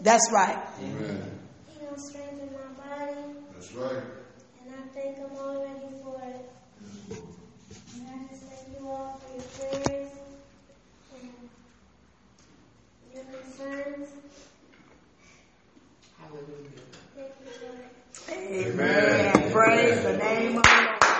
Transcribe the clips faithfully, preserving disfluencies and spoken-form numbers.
That's right. Amen. He gonna strengthen my body. That's right. And I think I'm all ready for it. And I just thank you all for your prayers and your concerns. Hallelujah. Thank you, Lord. Amen. Amen. Praise the name of the Lord.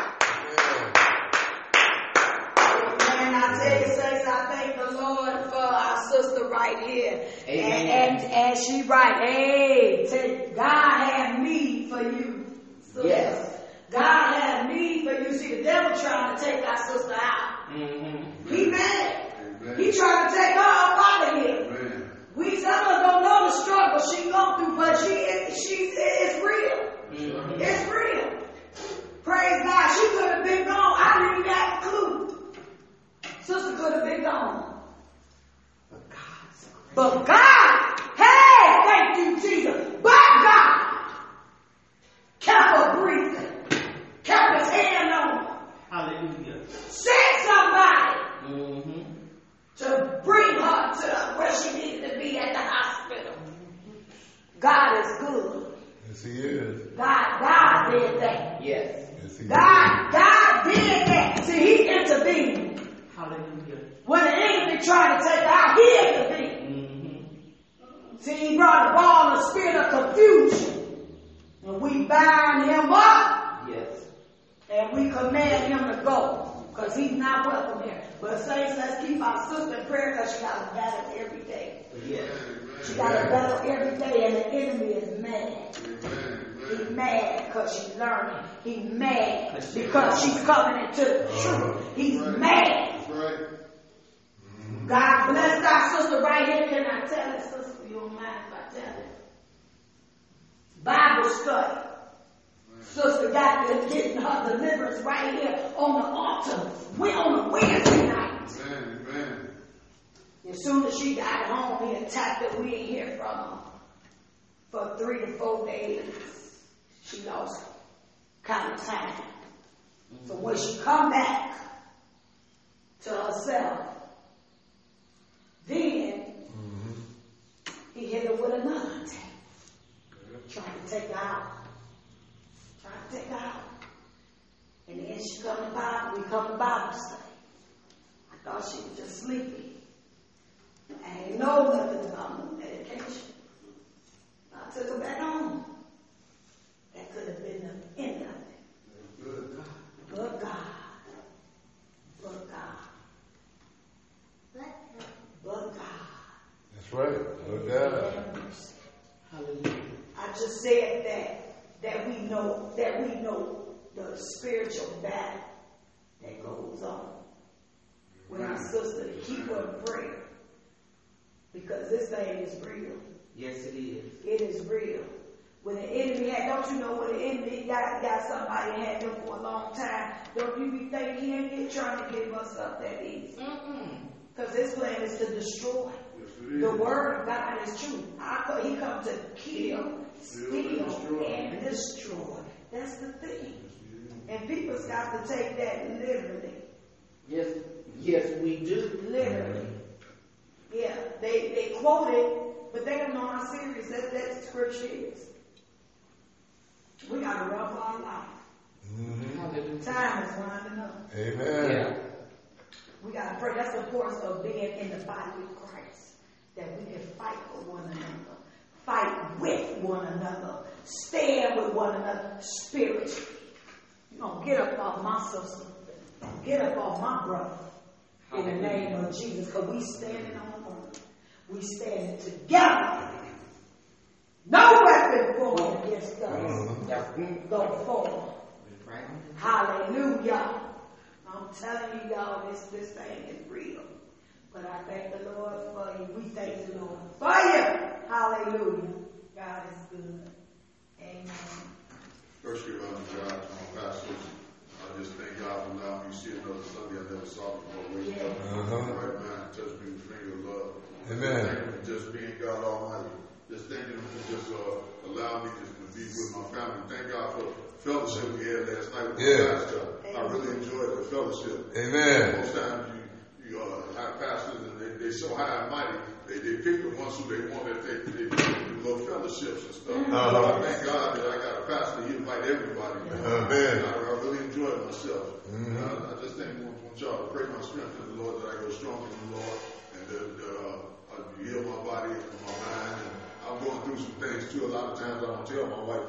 Amen. I tell you, saints, I thank the Lord for our sister right here. Amen. And, and, and she right, hey, take, God had me for you. Sister. Yes. God had me for you. See, the devil trying to take our sister out. Mm-hmm. He mad. Amen. He trying to take her up out of here. Amen. We some of us don't know the struggle she gone through, but she she it's real. Mm-hmm. It's real. Praise God. She could have been gone. I didn't even have a clue. Sister could have been gone. But God's great. But God, hey, thank you, Jesus. But God kept her breathing, kept his hand on her. Hallelujah. Sent somebody Mm-hmm. to bring her to where she needed to be at the hospital. God is good. Yes, he is. God, God did that. Yes. Yes, he God, God did that. See, he intervened. Hallelujah. When the enemy tried to take her out, he intervened. Mm-hmm. See, he brought about a spirit of confusion. And we bind him up Yes. and we command him to go. Because he's not welcome here. But saints, let's keep our sister in prayer because she got a battle every day. Yes. She got a battle every day and the enemy is mad. He's mad because she's learning. He's mad because she's coming into the truth. He's mad. That's right. God bless our sister right here. Can I tell it, sister? You don't mind if I tell it? Bible study. Sister got to getting her deliverance right here on the altar. We're on a Wednesday night. Amen. Amen. As soon as she got home, he attacked her. We didn't hear from her for three to four days. She lost count of time. So when she come back to herself, then he hit her with another attack. Trying to take her out. Trying to take her out. And then she come to Bible, we come to Bible study. I thought she was just sleepy. I ain't know nothing about no medication. I took her back home. That could have been the end of it. Good. But God. But God. But God. That's right. Good God. Hallelujah. I just said that that we know that we know the spiritual battle that goes on with our sister to keep her in prayer. Because this thing is real. Yes, it is. It is real. When the enemy had, don't you know when the enemy got, got somebody and had them for a long time, don't you be thinking he ain't get, trying to give us up that easy? Because his plan is to destroy. Yes, it is. The word of God is true. I, he comes to kill, steal, and destroy. That's the thing. And people's got to take that literally. Yes. Yes, we do. Literally. Yeah, they, they quote it, but they don't know how serious that, that scripture is. We got to run for our life. Mm-hmm. Hallelujah. Time is winding up. Amen. Yeah. We got to pray. That's the importance of being in the body of Christ. That we can fight for one another. Fight with one another. Stand with one another spiritually. You know, get up off my sister. Get up off my brother. In the name of Jesus. Because we standing on the word. We standing together. No weapon formed against us. Go forward. Hallelujah. I'm telling you, y'all, this, this thing is real. But I thank the Lord for you. We thank the Lord for you. Hallelujah. God is good. Amen. First, give honor to God, to my pastors. I just thank God for allowing me to see another Sunday I never saw before. Waking up in my right mind, touch me with the finger of love. Amen. Thank you for just being God Almighty. Just thank you for just uh, allowing me just to be with my family. Thank God for fellowship we had last night with Yeah. my pastor. I really enjoyed the fellowship. Amen. Most times you, you uh, have pastors and they, they so high and mighty, they, they pick the ones who they want that they, they, they fellowships and stuff. Uh-huh. I thank God that I got a pastor. He invite everybody. Amen. I, I really enjoy myself. Mm-hmm. Uh, I just think I want, want y'all to pray my strength in the Lord, that I go strong in the Lord, and that uh, I heal my body and my mind. And I'm going through some things too. A lot of times I don't tell my wife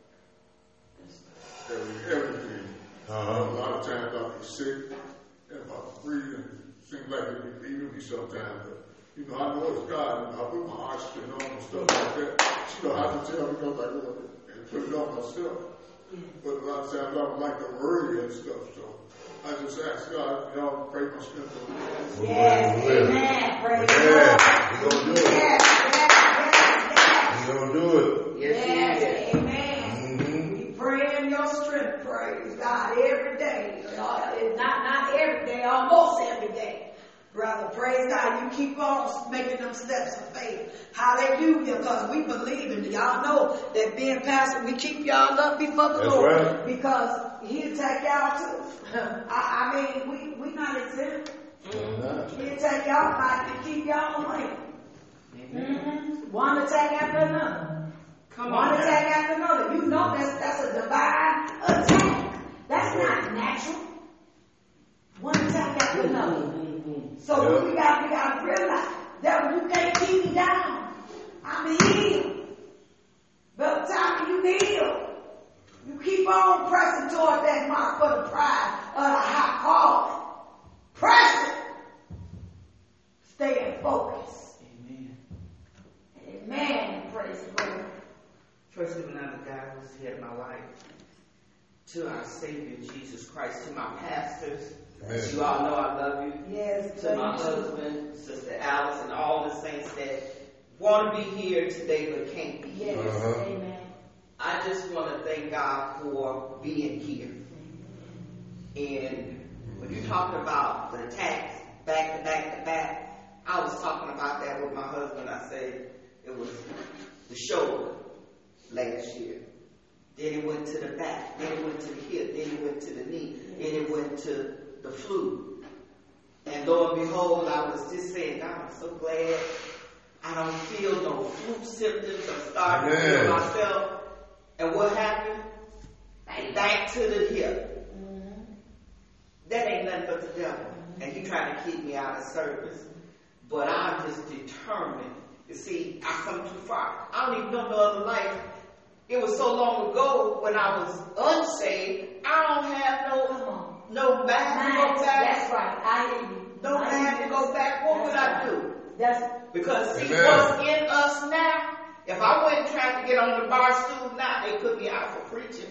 every, everything. Uh-huh. A lot of times I'll be sick, and if I'm free, and it seems like it would even be sometimes. But, you know, I know it's God, and I put my oxygen on and stuff like that. She don't have to tell me because I go and put it on myself. But a lot of times I don't like the early and stuff, so I just ask God, y'all pray my strength on me. Yes, amen. Praise the Yeah. Lord. We're going to do it. Yes, yes, yes, We're going to do it. yes. Yes, Yes, amen. Mm-hmm. We pray in your strength, praise God, every day. Not, not every day, almost every day. Brother, praise God. You keep on making them steps of faith. Hallelujah. Because we believe in it. Y'all know that being pastor, we keep y'all up before the That's Lord. right. Because he'll take y'all too. I, I mean, we we not exempt. Mm-hmm. He'll take y'all back and keep y'all away. Mm-hmm. One attack after another. Come One on. attack after another. You know that's that's a divine attack. That's not natural. One attack after another. So Yeah. we got we got to realize that you can't keep me down. I'm healed. Brother Tommy, you healed. You keep on pressing toward that mark for the prize of the high calling. Press it. Stay in focus. Amen. Amen. Praise the Lord. First, giving honor to God who's the head of my life, to our Savior Jesus Christ, to my pastors. As you all know, I love you. Yes. To my husband, Sister Alice, and all the saints that want to be here today but can't be here. Yes. Uh-huh. Amen. I just want to thank God for being here. And when you're talking about the attacks, back to back to back, I was talking about that with my husband. I said it was the shoulder last year. Then it went to the back. Then it went to the hip. Then it went to the knee. Then it went to the flu. And lo and behold, I was just saying, God, I'm so glad I don't feel no flu symptoms. I'm starting to feel myself. And what happened? Back to the hip. Mm-hmm. That ain't nothing but the devil. Mm-hmm. And he trying to keep me out of service. But I'm just determined. You see, I come too far. I don't even know no other life. It was so long ago when I was unsaved. I don't have no no back to go back. That's right. I hear you. No back to go back. What would I do? That's Because see Amen. what's in us now. If I wasn't trying to get on the bar stool now, they put me out for preaching.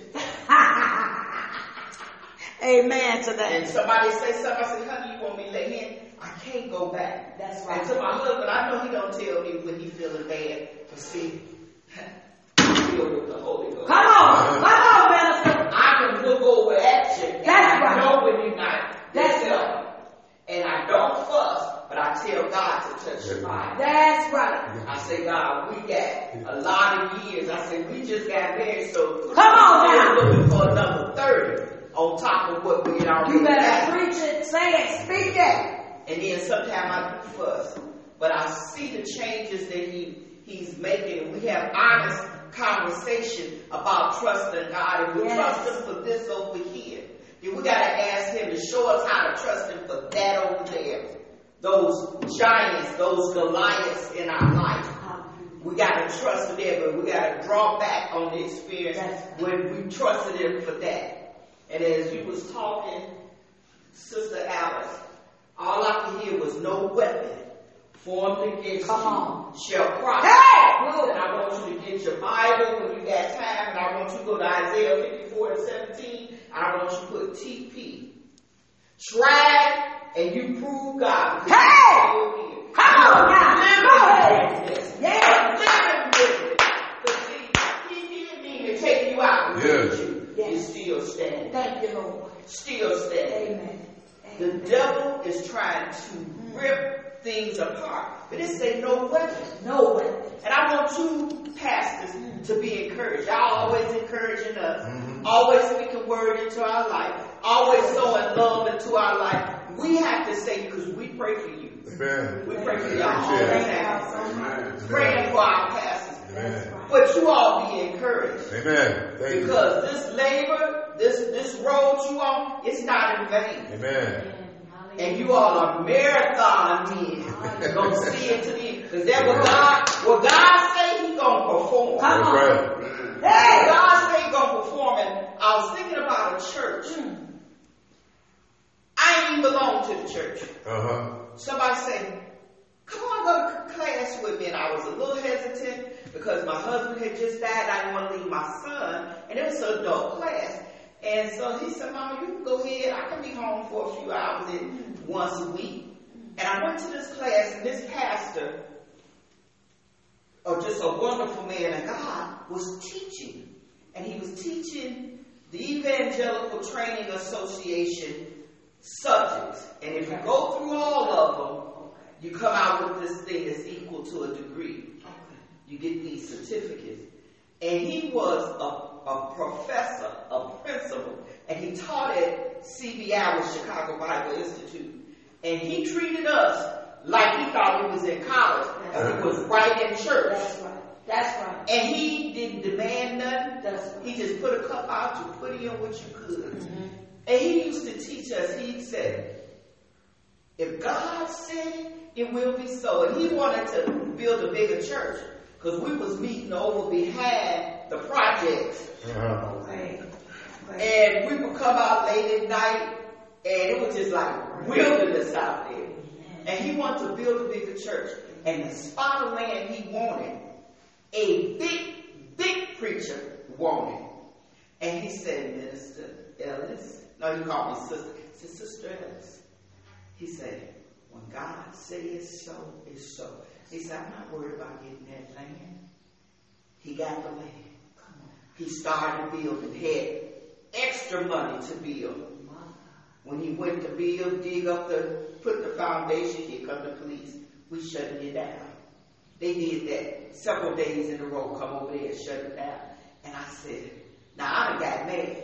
Amen to that. And somebody say something, I say, honey, you want me to lay in? I can't go back. That's right. And to my husband, I know he don't tell me when he feeling bad. But see, I'm filled with the Holy Ghost. Come on. Come on, minister. I can look over at you. And That's I right. know when you're not. That's yourself. And I don't fuss, but I tell God to touch your mind. That's right. I say, God, we got a lot of years. I say, we just got married, so Come on we're now. looking for another thirty on top of what we already You better got. preach it, say it, speak it. And then sometimes I do fuss. But I see the changes that he he's making. And we have honest conversation about trusting God. And we Yes. trust him for this over here. Then we got to ask him to show us how to trust him for that over there. Those giants, those Goliaths in our life. We got to trust him there, but we got to draw back on the experience That's when we trusted him for that. And as you was talking, Sister Alice, all I could hear was no weapon formed against Come you on. shall prosper. Hey! And I want you to get your Bible when you got time, and I want you to go to Isaiah fifty-four and seventeen, and I want you to put T P. Try and you prove God. Hey! Come on now. Go ahead. Yeah. Living with it. But see, he didn't mean to take you out. Yes. You. Yes. You're still standing. Thank you, Lord. Still standing. Amen. The devil is trying to rip things apart. But it say no weapon. No way. And I want you pastors to be encouraged. Y'all always encouraging us. Mm-hmm. Always speaking word into our life. Always sowing love into our life. We have to say, because we pray for you. Amen. We pray for y'all all the Appreciate it. time. so much. Praying for our pastors. Amen. But you all be encouraged. Amen. Thank Because you. This labor, this this road you on, it's not in vain. Amen. And you all are marathon men. You're going to see it to the end. Because that what God, what God say He going to perform. Come on. Right. Hey! God say He going to perform. And I was thinking about a church. I ain't even belong to the church. Uh-huh. Somebody said, come on, go to class with me. And I was a little hesitant because my husband had just died. I didn't want to leave my son. And it was an adult class. And so he said, Mama, you can go ahead. I can be home for a few hours in, once a week. And I went to this class, and this pastor, or just a wonderful man of God, was teaching. And he was teaching the Evangelical Training Association subjects. And if you go through all of them, you come out with this thing that's equal to a degree. You get these certificates. And he was a, a professor, a principal, and he taught at C B I with Chicago Bible Institute. And he treated us like he thought we was in college, and we was right in church. That's right. That's right. And he didn't demand nothing. That's right. He just put a cup out, you put in what you could. Mm-hmm. And he used to teach us, he said, if God said it, it will be so. And he wanted to build a bigger church, because we was meeting over behind the projects. Uh-huh. Okay. Okay. And we would come out late at night, and it was just like wilderness out there. And he wanted to build a bigger church. And the spot of land he wanted, a big, big preacher wanted. And he said, Minister Ellis, no, he called me sister. He said, Sister Ellis. He said, when God says it's so, it's so. He said, I'm not worried about getting that land. He got the land. He started building, had extra money to build. When he went to build, dig up the, put the foundation, here come the police. We shutting it down. They did that several days in a row, come over there and shut it down. And I said, now I done got mad.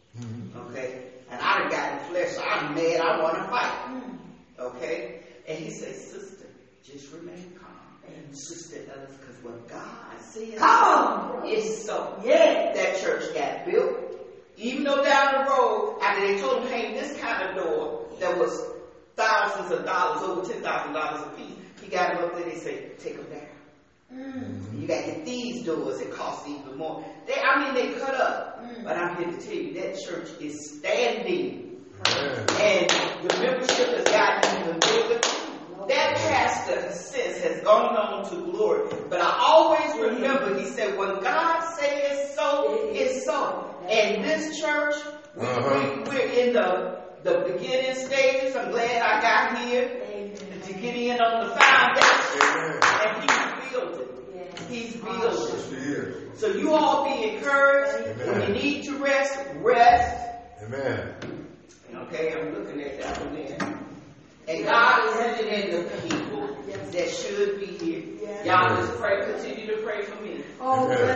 Okay? And I done got in flesh, so I'm mad, I want to fight. Okay? And he said, sister, just remain calm. And Sister Ellis, because what God says Come on. is so. Yeah. That church got built. Even though down the road, after they told him to hang this kind of door that was thousands of dollars, over ten thousand dollars a piece, he got them up there, they say, take them down. Mm. You got to get these doors that cost even more. They, I mean, they cut up. Mm. But I'm here to tell you, that church is standing. Mm. And the membership has gotten even bigger. That pastor since has gone on to glory. But I always remember, he said, when God says so, it's so. And this church, we, uh-huh. we, we're in the, the beginning stages. I'm glad I got here. Amen. To get in on the foundation. Amen. And he's building. Yeah. He's building. So you all be encouraged. Amen. When you need to rest, rest. Amen. Okay, I'm looking at that one there. And God is sending in the people that should be here. Yes. Y'all just pray, continue to pray for me. Oh, yes.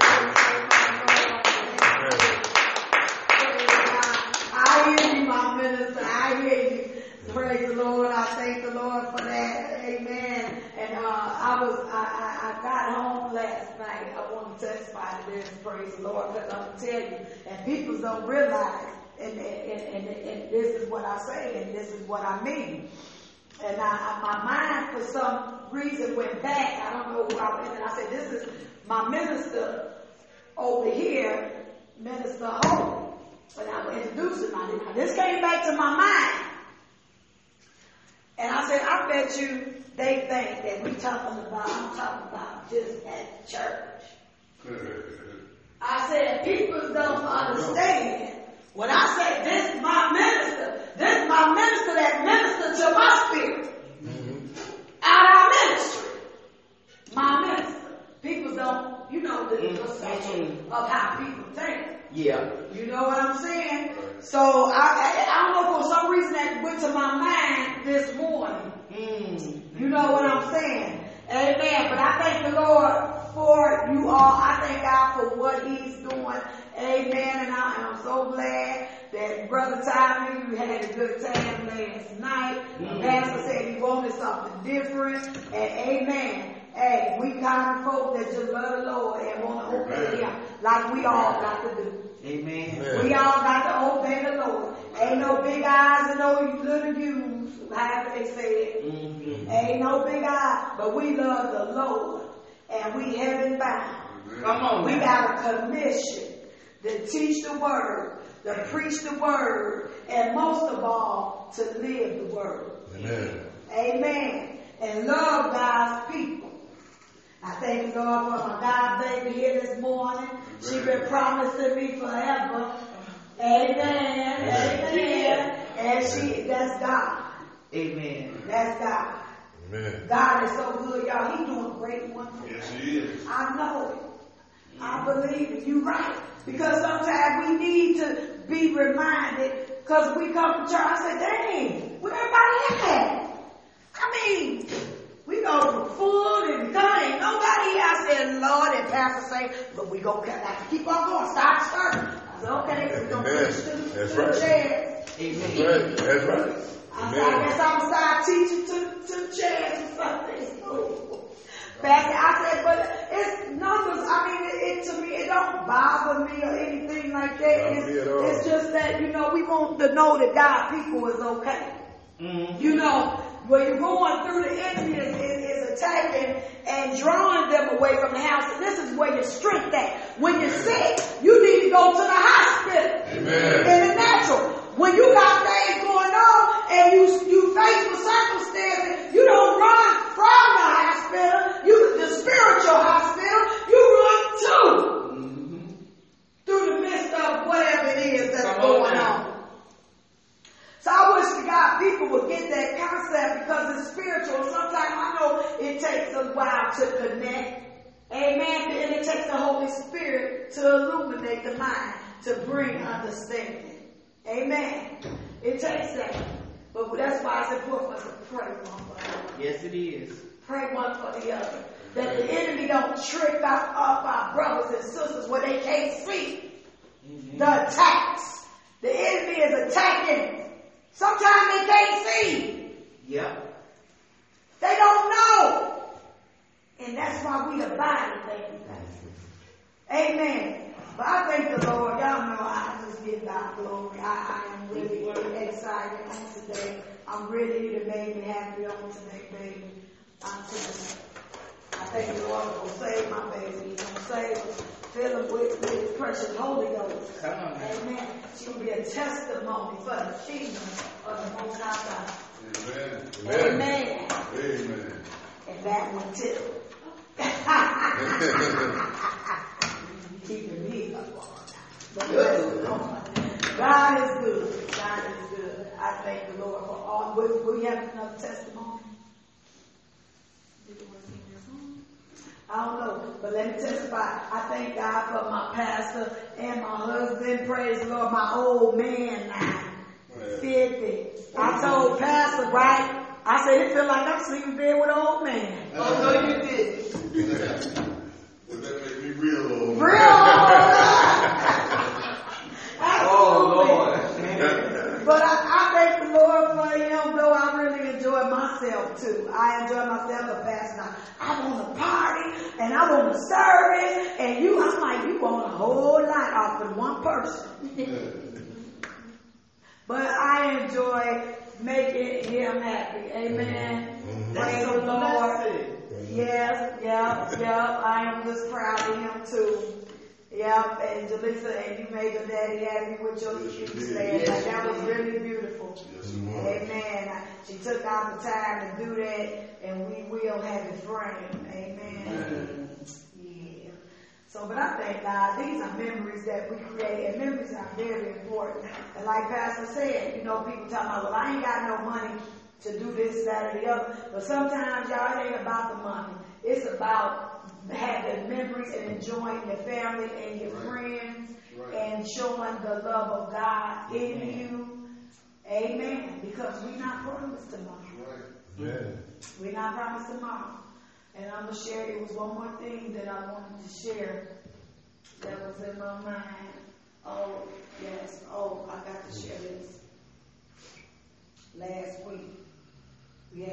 I hear you, my minister. I hear you. Praise the Lord. I thank the Lord for that. Amen. And uh, I was, I, I, I got home last night. I want to testify to this. Praise the Lord, because I'm gonna tell you, and people don't realize, and, and, and, and this is what I say, and this is what I mean. And I, my mind, for some reason, went back. I don't know who I was. And I said, this is my minister over here, Minister Hope. When I was introducing myself, this came back to my mind. And I said, I bet you they think that we talking about, I'm talking about just at church. I said, people don't understand. When I say this is my minister, this is my minister that ministered to my spirit. Mm-hmm. Out our ministry. My minister. People don't, you know, the perception mm-hmm. of how people think. Yeah. You know what I'm saying? So I, I, I don't know, for some reason that went to my mind this morning. Mm. You know what I'm saying? Amen. But I thank the Lord for you all. I thank God for what He's doing. Amen. And I am so glad that Brother Tommy, you had a good time last night. Mm. Pastor said he wanted something different. And amen. Hey, we kind of folk that just love the Lord and want to obey Him like we all got to do. Amen. Amen. We all got to obey the Lord. Ain't no big eyes and no little U's, however they say it. Mm-hmm. Ain't no big eyes, but we love the Lord and we heaven bound. Come on. We now. got a commission to teach the word, to preach the word, and most of all, to live the word. Amen. Amen. And love God's people. I thank the Lord for my God baby here this morning. She been promising me forever. Amen. Amen. And she, that's God. Amen. That's God. Amen. God is so good, y'all. He doing great ones. Yes, he is. I know it. I believe it. You're right. Because sometimes we need to be reminded, because we come to church, I say, dang, where everybody at? I mean, we go from full and done. Ain't nobody here. I said, Lord, and Pastor say, but we go have to keep on going. Start starting. I said, okay, we're going to Amen. push to the, That's to the right. chairs. That's right. That's right. I said, I Amen. guess I'm going to start teaching to, to the chairs or something. So, Pastor, I said, but it's numbers. I mean, it, it to me, it don't bother me or anything like that. Bother me It's, at all. it's just that, you know, we want to know that God people is okay. Mm-hmm. You know, when you're going through, the enemy is, is, is attacking and drawing them away from the house. And this is where your strength at. When you're sick, you need to go to the hospital. Amen. In the natural. When you got things going on and you you face with circumstances, you don't run from the hospital. You the spiritual hospital. You run to Mm-hmm. through the midst of whatever it is that's Come on going now. on. So I wish the God people would get that concept because it's spiritual. Sometimes I know it takes a while to connect. Amen. And it takes the Holy Spirit to illuminate the mind, to bring understanding. Amen. It takes that. But that's why it's important for us to pray one for the other. Yes, it is. Pray one for the other. That the enemy don't trick out up our brothers and sisters where they can't see Mm-hmm. the attacks. The enemy is attacking. Sometimes they can't see. Yep. They don't know. And that's why we abide in things. Amen. But I thank the Lord. Y'all know I just give God glory. I, I am really excited on today. I'm really to make me happy on today, baby. I'm just, I thank the Lord for saving my baby. He's going to save her. Fill him with, with his precious Holy Ghost. Come on, man. Amen. She will be a testimony for the kingdom of the Most High God. Amen. Amen. Amen. Amen. And that one too. Keeping me up all the time. But bless the Lord. God is good. God is good. I thank the Lord for all. Will, will you have another testimony? Did you want to sing this song? I don't know, but let me testify. I thank God for my pastor and my husband. Praise the Lord. My old man now, fifty. I told pastor, right? I said, it feel like I'm sleeping there with an old man. Oh, no, you didn't. Well, that make me real old. Real old. Oh, Lord. But I, I thank the Lord for him, though I really enjoy myself too. I enjoy myself the past night. I want to party and I want to service, and you, I'm like, you want a whole lot off of one person. But I enjoy making him happy. Amen. Mm-hmm. Praise the Lord. Yes, yep, yep. I am just proud of him too. Yep, and Jalisa, and you made your daddy happy with your Yes, shoe you stand. did. Like, that was really beautiful. Yes, it was. Amen. She took out the time to do that, and we will have it framed. Amen. Amen. Yeah. So, but I thank God, these are memories that we create, and memories are very important. And like Pastor said, you know, people talking about, well, I ain't got no money to do this, that, or the other. But sometimes, y'all, it ain't about the money. It's about having memories and enjoying your family and your Right. friends Right. and showing the love of God in you. Amen. Because we're not promised tomorrow. Right. Amen. We're not promised tomorrow. And I'm going to share, it was one more thing that I wanted to share that was in my mind. Oh, yes. Oh, I got to share this. Last week, we had woke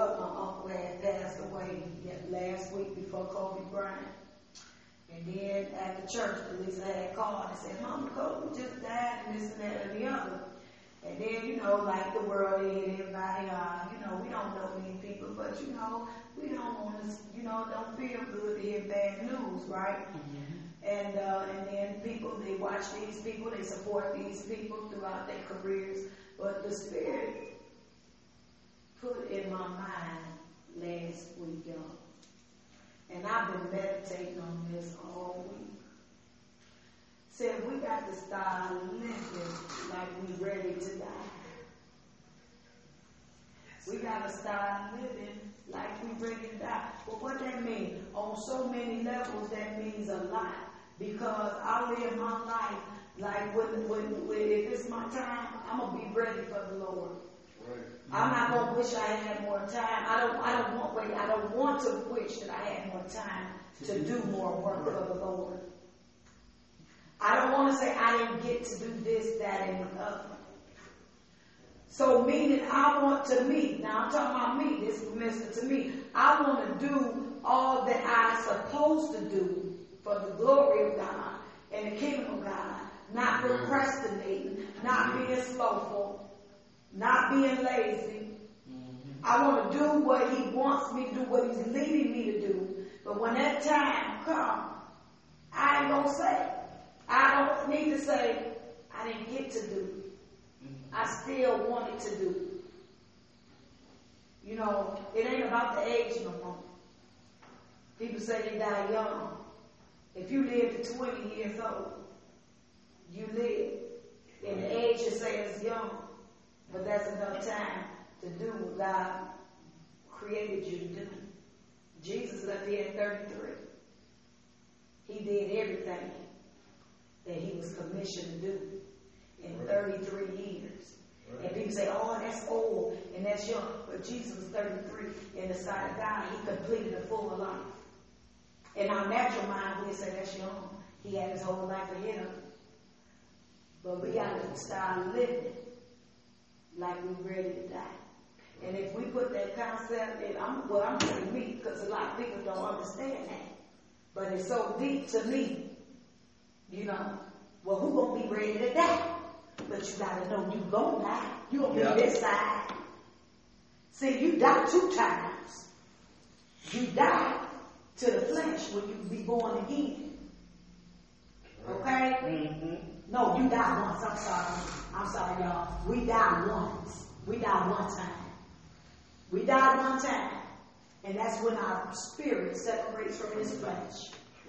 up, my uncle had passed away last week before Kobe Bryant. And then at the church, Lisa had called and said, Mama, Kobe just died and this and that and the other. And then, you know, like the world hit everybody, uh, you know, we don't know many people, but, you know, we don't want to, you know, don't feel good to hear bad news, right? Mm-hmm. And uh, and then people, they watch these people, they support these people throughout their careers. But the Spirit put in my mind last week, y'all. And I've been meditating on this all week. Said we got to start living like we ready to die. We got to start living like we ready to die. But what that means? On so many levels, that means a lot. Because I live my life like when, when, when if it's my time, I'm gonna be ready for the Lord. Right. I'm not gonna wish I had more time. I don't. I don't want. Wait. I don't want to wish that I had more time to do more work for the Lord. I don't want to say I didn't get to do this, that, and the other. So meaning I want to meet. Now I'm talking about me. This is minister to me. I want to do all that I'm supposed to do for the glory of God and the kingdom of God. Not procrastinating, not being slowful, not being lazy. Mm-hmm. I want to do what he wants me to do, what he's leading me to do. But when that time comes, I ain't going to say. I don't need to say, I didn't get to do. Mm-hmm. I still wanted to do. You know, it ain't about the age no more. People say they die young. If you live to twenty years old, you live. And the age you say is young, but that's enough time to do what God created you to do. Jesus left here at thirty-three. He did everything that he was commissioned to do in thirty-three years. Right. And people say, oh, that's old and that's young. But Jesus was thirty-three. In the sight of God, he completed a full life. In our natural mind, we say that's young. He had his whole life ahead of him. But we got to start living like we're ready to die. And if we put that concept in, I'm, well, I'm saying me, because a lot of people don't understand that. But it's so deep to me, you know. Well, who gonna be ready to die? But you got to know you gonna die. You gonna yep. be this side. See, you die two times. You die to the flesh when you be born again. Okay? Mm-hmm. No, you die once. I'm sorry. I'm sorry, y'all. We die once. We die one time. We die one time. And that's when our spirit separates from his flesh.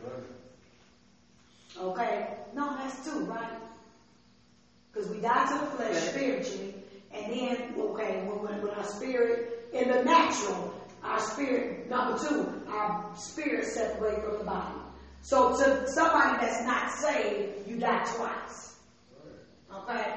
Okay? No, that's two, right? Because we die to the flesh spiritually. And then, okay, when, when our spirit, in the natural, our spirit, number two, our spirit separates from the body. So to somebody that's not saved, you die twice. Okay?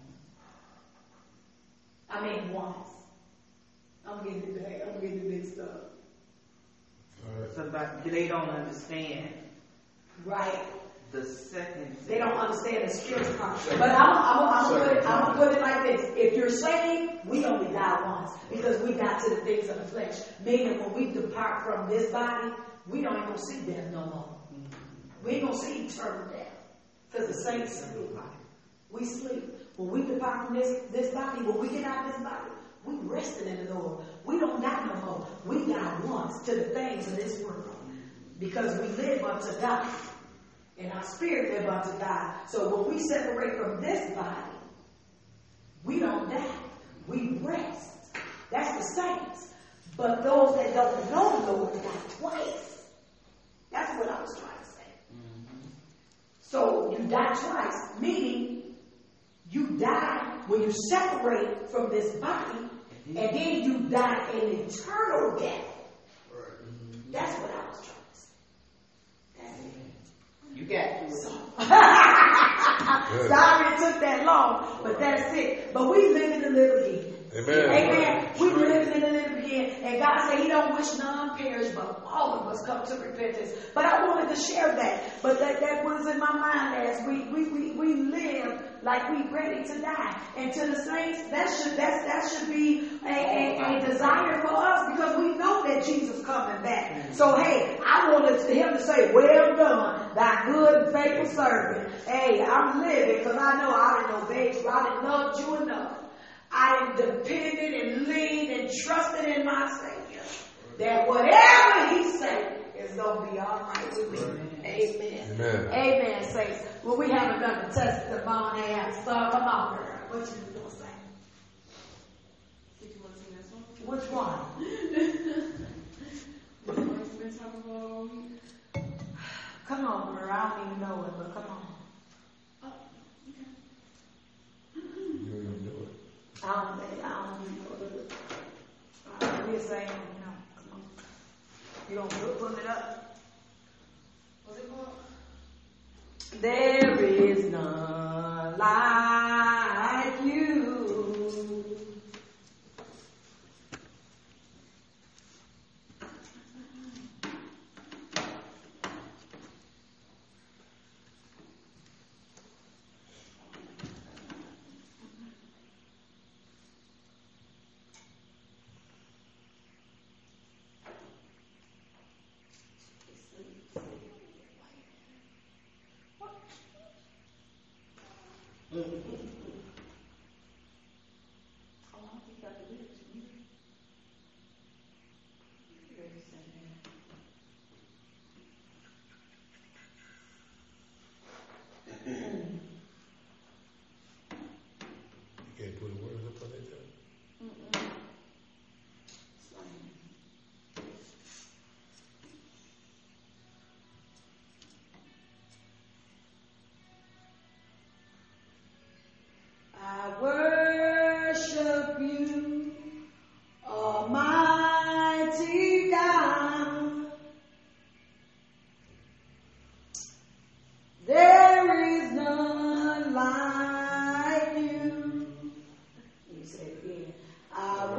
I mean once. I'm getting it back. I'm getting it mixed up. Somebody, they don't understand. Right. The second. They don't understand the spiritual part. But I'm, I'm, I'm, I'm going to put it like this. If you're saved, we only die once. Because we die to the things of the flesh. Meaning when we depart from this body, we don't even see death no more. We ain't going to see eternal death. Because the saints sleep. We sleep. When we depart from this, this body, when we get out of this body, we rested in the Lord. We don't die no more. We die once to the things of this world. Because we live unto God. And our spirit live unto God. So when we separate from this body, we don't die. We rest. That's the saints. But those that don't know the Lord die twice. That's what I was trying to say. Mm-hmm. So you die twice, meaning you die when you separate from this body, mm-hmm. and then you die an eternal death. Right. Mm-hmm. That's what I was trying to say. That's it. You got to. So, sorry it took that long, but that's it. But we live in the live again. Amen. Amen. We live in the live again. And God said he don't wish none perish, but all of us come to repentance. But I wanted to share that. But that, that was in my mind last week. We, we, we live like we ready to die. And to the saints, that should that that should be a, a, a desire for us, because we know that Jesus coming back. So hey, I wanted him to say, "Well done, thy good and faithful servant." Hey, I'm living because I know I didn't obey you. I didn't love you enough. I am dependent and lean and trusted in my Savior, that whatever he says is going to be all right with me. Amen. Amen. Amen, saints. Well, we haven't done the testimony. So come on, girl. What you going to say? Did you want to sing this one? Which one? The one that's been talking about all week? Come on, girl. I don't even know it, but come on. Oh, okay. You don't even know it. I don't think, I don't even know it. Uh, we're saying, no, come on. You don't put, put it up. What's it called? There is none like you. You can't put words up on that. I worship you, Almighty God. There is none like you. You say it again. I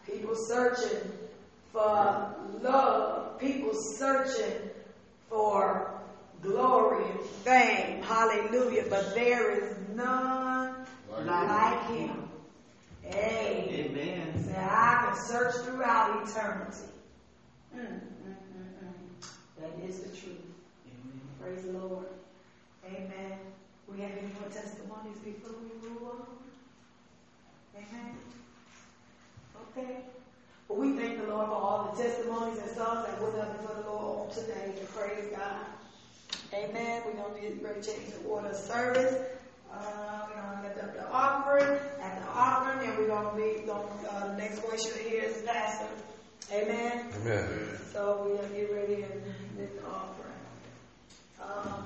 People searching for love. People searching for glory and fame. Hallelujah. But there is none like, like him. Hey. Amen. Say, I can search throughout eternity. Mm, mm, mm, mm. That is the truth. Amen. Praise the Lord. Amen. We have any more testimonies before we move on? Amen. Okay. Well, we thank the Lord for all the testimonies and songs that went up before the Lord on today. Praise God. Amen. We're going to get ready to change the order of service. Uh, we're going to lift up the offering. At the offering, and we're going to be, going, uh, the next voice you'll hear is Pastor. Amen. Amen. So we'll get ready and lift the offering. Um,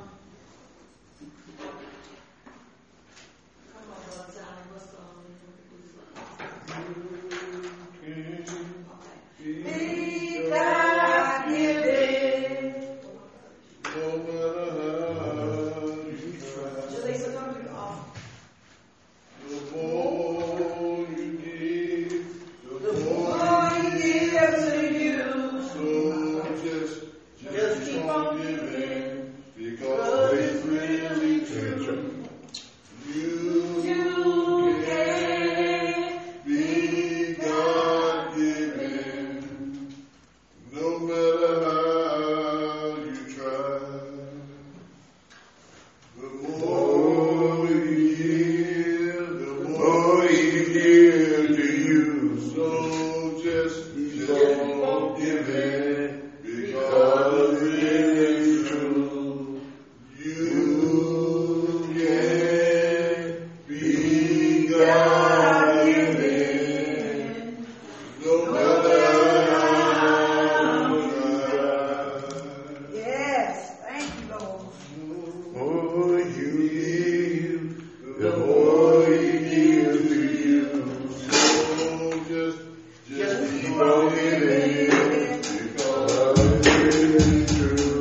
come on, Brother Sally, what's going on? Okay. Be God given. No matter how you try, Jalisa, come to the offering. the more you give, the The more more He gives to you, so just, just keep on giving. because it's really true. You, You can can be God given, no matter how you try. The more you give, the more He gives to you. So just keep on giving, because it is true. You can be God given, no matter how you try. Yes, thank you, Lord. The more you give, the more He gives to you. So just, just keep on giving, because it is true.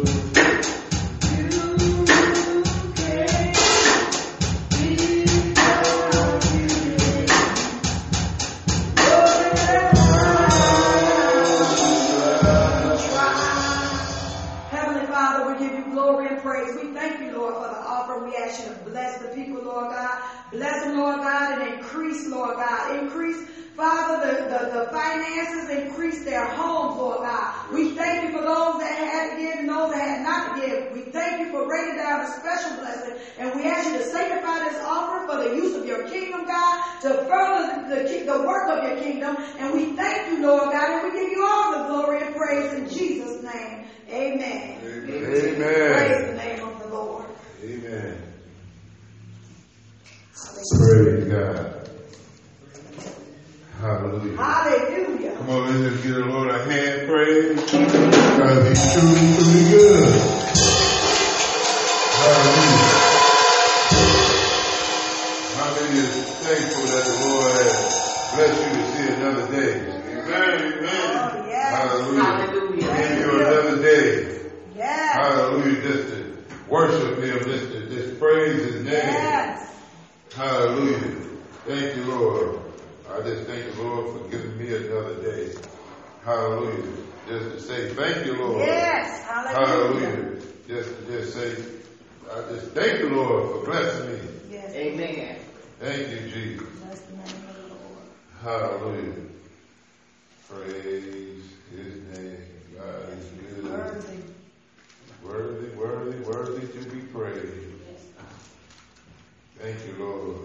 You can be God given. Heavenly Father, we give you glory and praise. We thank you, Lord, for the offer. We ask you to bless the people, Lord God. Bless them, Lord God, and increase, Lord God. Increase, Father, the, the, the finances, increase their homes, Lord God. We thank you for those that had to give and those that had not to give. We thank you for raining down a special blessing. And we ask you to sanctify this offering for the use of your kingdom, God, to further the, the, the work of your kingdom. And we thank you, Lord God, and we give you all the glory and praise in Jesus' name. Amen. Amen. Praise the name of the Lord. Amen. Praise God. Hallelujah. Hallelujah. Come on, let's just give the Lord a hand praise, because He's truly, truly good. Hallelujah. How many is thankful that the Lord has blessed you to see another day? Amen. Amen. Oh, yes. Hallelujah. Hallelujah. Give you another day. Yes. Hallelujah. Just to worship Him, just to just praise His name. Yes. Hallelujah. Thank you, Lord. I just thank the Lord for giving me another day. Hallelujah. Just to say thank you, Lord. Yes. Hallelujah. Hallelujah. Just to just say, I just thank the Lord for blessing me. Yes. Amen. Thank you, Jesus. Bless the name of the Lord. Hallelujah. Praise His name. God is good. Worthy. Worthy, worthy, worthy to be praised. Thank you, Lord.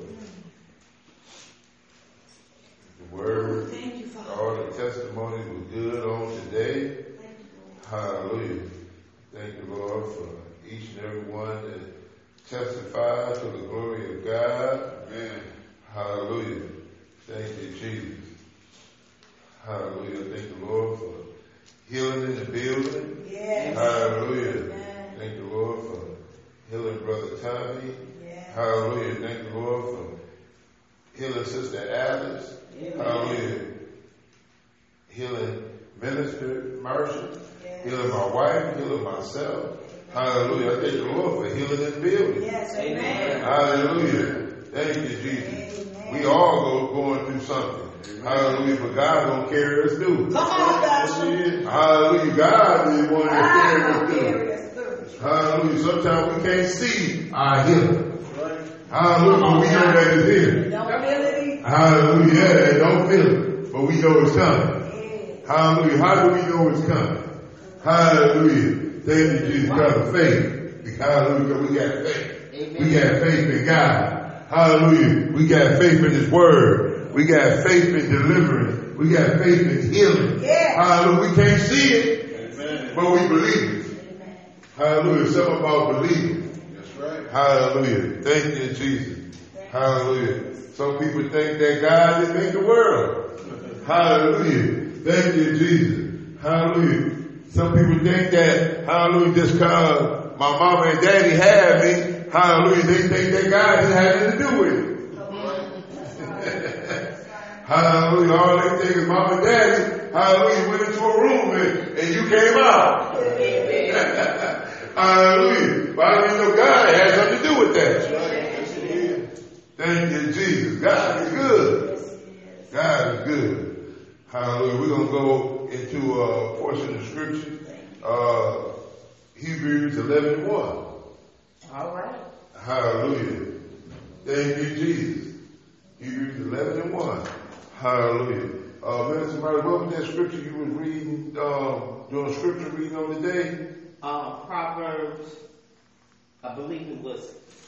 The word, Thank you, Father. all the testimonies were good on today. Thank you, Lord. Hallelujah. Thank you, Lord, for each and every one that testified to the glory of God. Amen. Hallelujah. Thank you, Jesus. Hallelujah. Thank the Lord for healing in the building. Yes. Hallelujah. Amen. Thank the Lord for healing Brother Tommy. Yes. Hallelujah. Thank the Lord for healing Sister Alice. Amen. Hallelujah. Healing Minister Marshall. Yes. Healing my wife. Healing myself. Hallelujah. I thank the Lord for healing in the building. Yes. Amen. Hallelujah. Thank you, Jesus. Amen. We all go going through something. Hallelujah. But God don't carry us through. Come on, Pastor. Hallelujah. God is the one that God carries will us through. carry us through. Hallelujah. Sometimes we can't see our healing. Hallelujah. But we know that it's here. Don't feel it either. Hallelujah. Yeah, don't feel it. But we know it's coming. Hallelujah. How do we know it's coming? Hallelujah. Thank you, Jesus. Because of faith. Hallelujah. We got faith. Amen. We got faith in God. Hallelujah. We got faith in His Word. We got faith in deliverance. We got faith in healing. Yeah. Hallelujah. We can't see it, Amen. But we believe it. Amen. Hallelujah. Something about believing. That's right. Hallelujah. Thank you, Jesus. Thank Hallelujah. Some people think that God didn't make the world. Hallelujah. Thank you, Jesus. Hallelujah. Some people think that, hallelujah, just because my mama and daddy had me, hallelujah, they think that God didn't have anything to do with it. Hallelujah. All they think is mama and daddy, hallelujah, went into a room and, and you came out. Hallelujah. But I didn't know God had something to do with that. Thank you, Jesus. God is good. God is good. Hallelujah. We're going to go into a portion of scripture. Uh, Hebrews eleven one. All right. Hallelujah. Thank you, Jesus. Hebrews eleven and one. Hallelujah. Uh, Minister Marty, what was that scripture you were reading, um, doing scripture reading on today? Uh, Proverbs, I believe it was,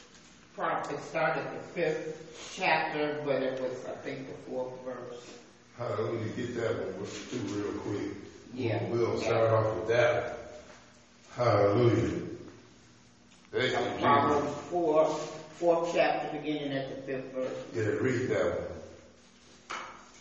it started the fifth chapter, but it was, I think, the fourth verse. Hallelujah. Get that one too real quick. Yeah. We'll start yeah. off with that. Hallelujah. Thank you, Jesus. Proverbs four, fourth chapter, beginning at the fifth verse. Yeah, read that one.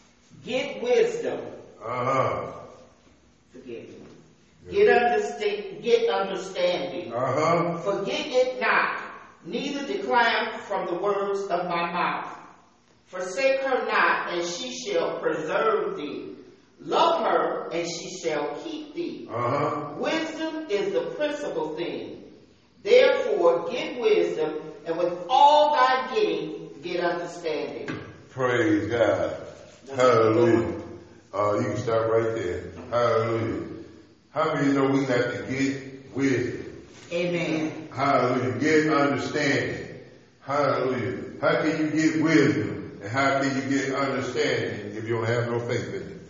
Get wisdom. Uh-huh. Forgive me. Get, understand, get understanding. Uh-huh. Forget it not, neither decline from the words of my mouth. Forsake her not, and she shall preserve thee. Love her, and she shall keep thee. Uh-huh. Wisdom is the principal thing. Therefore, get wisdom, and with all thy getting, get understanding. Praise God. Hallelujah. Uh, you can start right there. Hallelujah. How many know we have to get wisdom? Amen. Hallelujah. Get understanding. Hallelujah. How can you get wisdom? And how can you get understanding if you don't have no faith in it?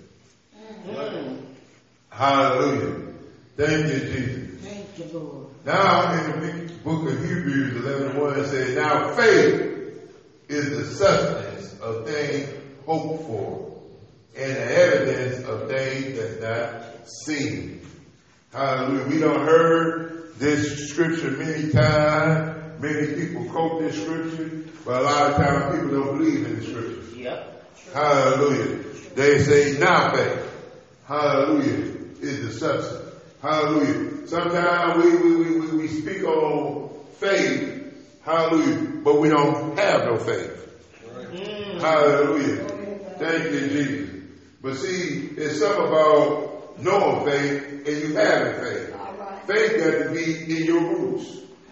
Mm-hmm. Hallelujah. Thank you, Jesus. Thank you, Lord. Now in the book of Hebrews eleven one it says, now faith is the substance of things hoped for and the evidence of things that's not seen. Hallelujah. We done heard this scripture many times. Many people quote this scripture, but a lot of times people don't believe in the scripture. Yep. Hallelujah. They say now faith. Hallelujah is the substance. Hallelujah. Sometimes we, we, we, we speak on faith. Hallelujah. But we don't have no faith. Right. Hallelujah. Thank you, Jesus. But see, it's something about knowing faith and you having faith. Right. Faith got to be in your roots.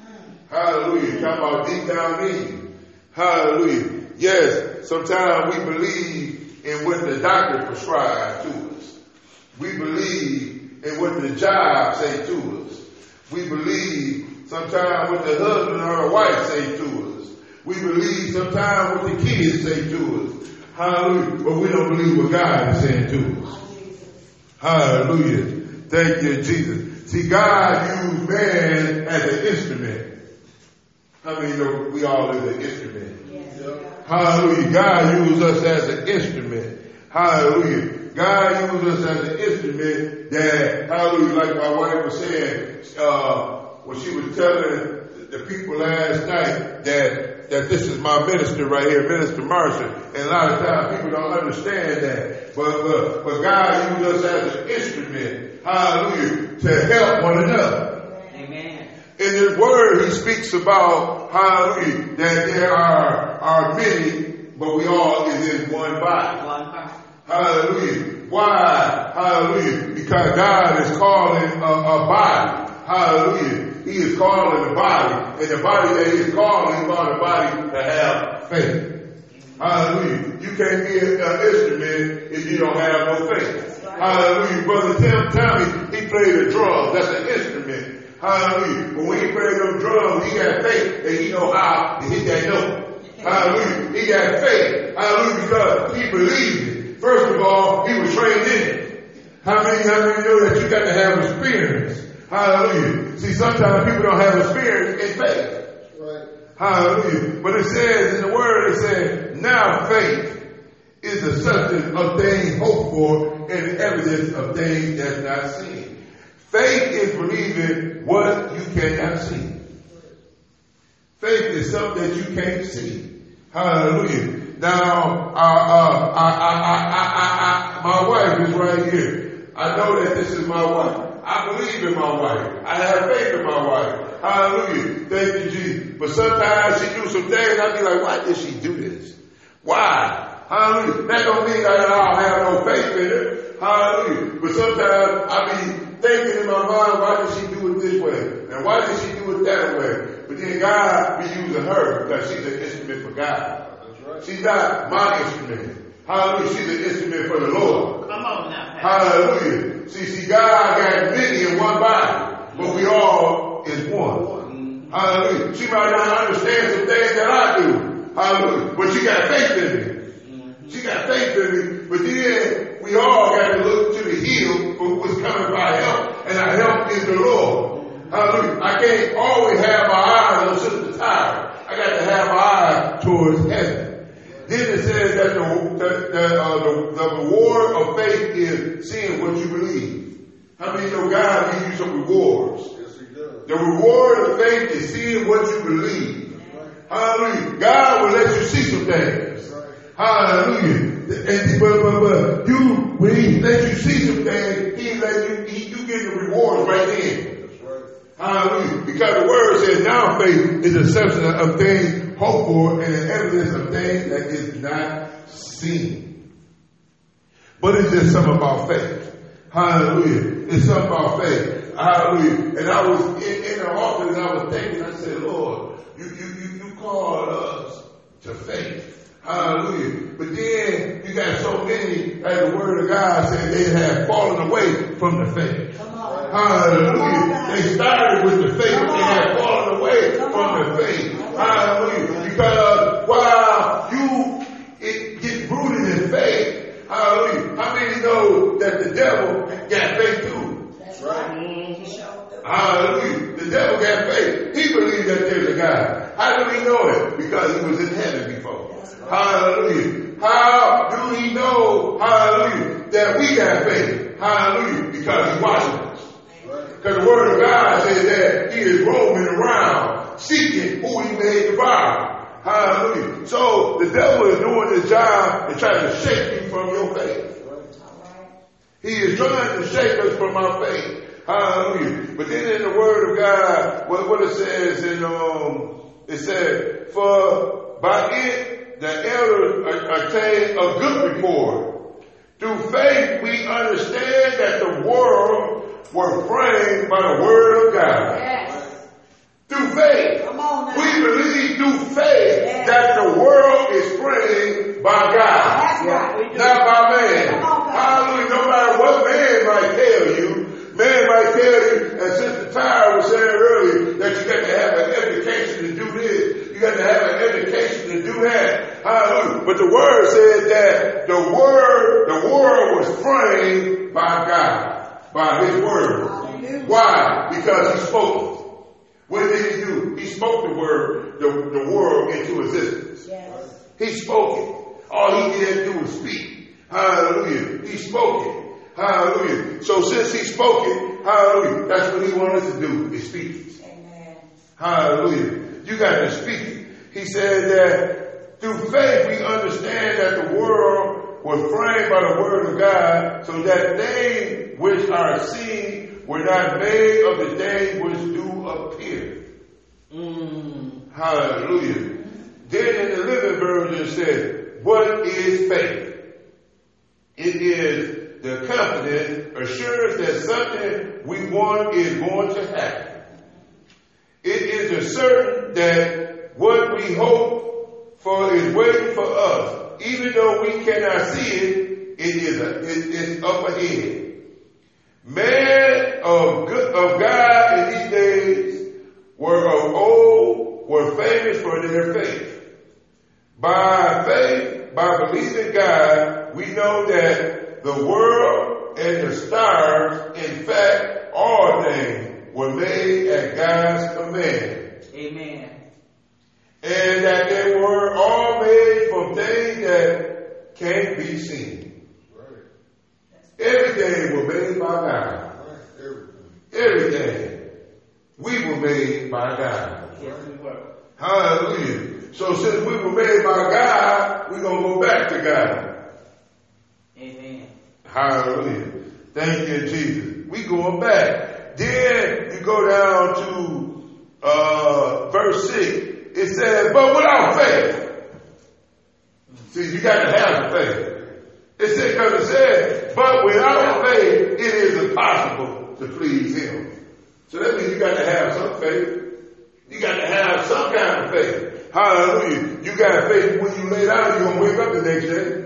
Hallelujah. Talking about deep down in you. Hallelujah. Yes, sometimes we believe in what the doctor prescribes to us. We believe in what the job say to us. We believe sometimes what the husband or the wife say to us. We believe sometimes what the kids say to us. Hallelujah. But we don't believe what God is saying to us. Hallelujah. Thank you, Jesus. See, God used man as an instrument. How many know we all is an instrument? Yes. Hallelujah. God used us as an instrument. Hallelujah. God used us as an instrument that, hallelujah, like my wife was saying, uh, when she was telling the people last night that, that this is my minister right here, Minister Marshall. And a lot of times people don't understand that. But, but, but God used us as an instrument, hallelujah, to help one another. In His Word, He speaks about, hallelujah, that there are, are many, but we all is in one body. One body. Hallelujah. Why? Hallelujah. Because God is calling a, a body. Hallelujah. He is calling the body. And the body that He is calling, He's calling the body to have faith. Hallelujah. You can't be an instrument if you don't have no faith. Hallelujah. Brother Tim Tommy, he played a drum. That's an instrument. Hallelujah. But when he played those drums, he got faith and he know how to hit that note. Hallelujah. He got faith. Hallelujah. Because he believed it. First of all, he was trained in it. How many, how many know that you got to have experience? Hallelujah. See, sometimes people don't have experience in faith. Right. Hallelujah. But it says in the word, it says, now faith is the substance of things hoped for and the evidence of things that's not seen. Faith is believing what you cannot see. Faith is something that you can't see. Hallelujah. Now, uh, uh, I, I, I, I, I, my wife is right here. I know that this is my wife. I believe in my wife. I have faith in my wife. Hallelujah. Thank you, Jesus. But sometimes she do some things, I be like, why did she do this? Why? Hallelujah. That don't mean that I don't have no faith in her. Hallelujah. But sometimes I be thinking in my mind, why did she do it this way? And why did she do it that way? But then God be using her because she's an instrument for God. That's right. She's not my instrument. Hallelujah. She's an instrument for the Lord. Come on now. Hallelujah. See, see, God got many in one body, but we all is one. Hallelujah. She might not understand some things that I do. Hallelujah. But she got faith in me. She got faith in me. But then we all got to look to the hill for what's coming by help. And our help is the Lord. Hallelujah. I can't always have my eyes on Sister Tyra. I got to have my eyes towards heaven. Then it says that the, the, the, uh, the, the reward of faith is seeing what you believe. How many know God gives you some rewards? Yes, He does. The reward of faith is seeing what you believe. Hallelujah. God will let you see some things. Hallelujah. And, but, but, but you, when He let you see some things, He let you, he, you get the rewards right then. That's right. Hallelujah. Because the word says now faith is a substance of things hoped for and the evidence of things that is not seen. But it's just something about faith. Hallelujah. It's something about faith. Hallelujah. And I was in, in the office and I was thinking, I said, Lord, you, you, you, you called us to faith. Hallelujah. But then you got so many, as the word of God said, they have fallen away from the faith. Hallelujah. They started with the faith, but they have fallen away from the faith. Hallelujah. Because while you it, get rooted in faith, hallelujah, how many know that the devil got faith too? That's right. Hallelujah. The devil got faith. He believed that there's a God. How do we know it? Because he was in heaven before. Hallelujah. How do we know, hallelujah, that we got faith? Hallelujah. Because he's watching us. Because the word of God says that he is roaming around, seeking who he may devour. Hallelujah. So the devil is doing his job and trying to shake you from your faith. He is trying to shake us from our faith. Hallelujah. But then in the word of God, what, what it says in, um, it said, for by it the elders attain a good report. Through faith we understand that the world were framed by the word of God. Yes. Through faith. Come on now. We believe through faith yes. that the world is framed by God. That's right. Not by man. Hallelujah. No matter what man might tell you, man might tell you, and Sister Tyra was saying earlier, that you got to have an education to do this. You got to have an education to do that. Hallelujah. But the word said that the word, the world was framed by God. By his word. Hallelujah. Why? Because he spoke it. What did he do? He spoke the word, the, the world into existence. Yes. He spoke it. All he did do was speak. Hallelujah. He spoke it. Hallelujah. So since he spoke it, hallelujah, that's what he wanted us to do, is speak it. Amen. Hallelujah. You got to speak it. He said that through faith we understand that the world was framed by the word of God, so that things which are seen were not made of the things which do appear. Mm. Hallelujah. Then in the Living Version it said, what is faith? It is the confidence, assurance that something we want is going to happen. It is a certain that what we hope for it's waiting for us. Even though we cannot see it, it is a, it, it's up ahead. Men of good of God in these days were of old, were famous for their faith. By faith, by believing God, we know that the world and the stars, in fact, all things were made at God's command. Amen. And that they were all made from things that can't be seen. Right. Everything was made by God. Right. Everything. Everything. We were made by God. Yes, we were. Hallelujah. So since we were made by God, we're going to go back to God. Amen. Hallelujah. Thank you, Jesus. We going back. Then you go down to uh, verse six. It says, but without faith. See, you got to have the faith. It said, because it said, but without faith, it is impossible to please him. So that means you got to have some faith. You got to have some kind of faith. Hallelujah. You got faith when you lay down, you're going to wake up the next day.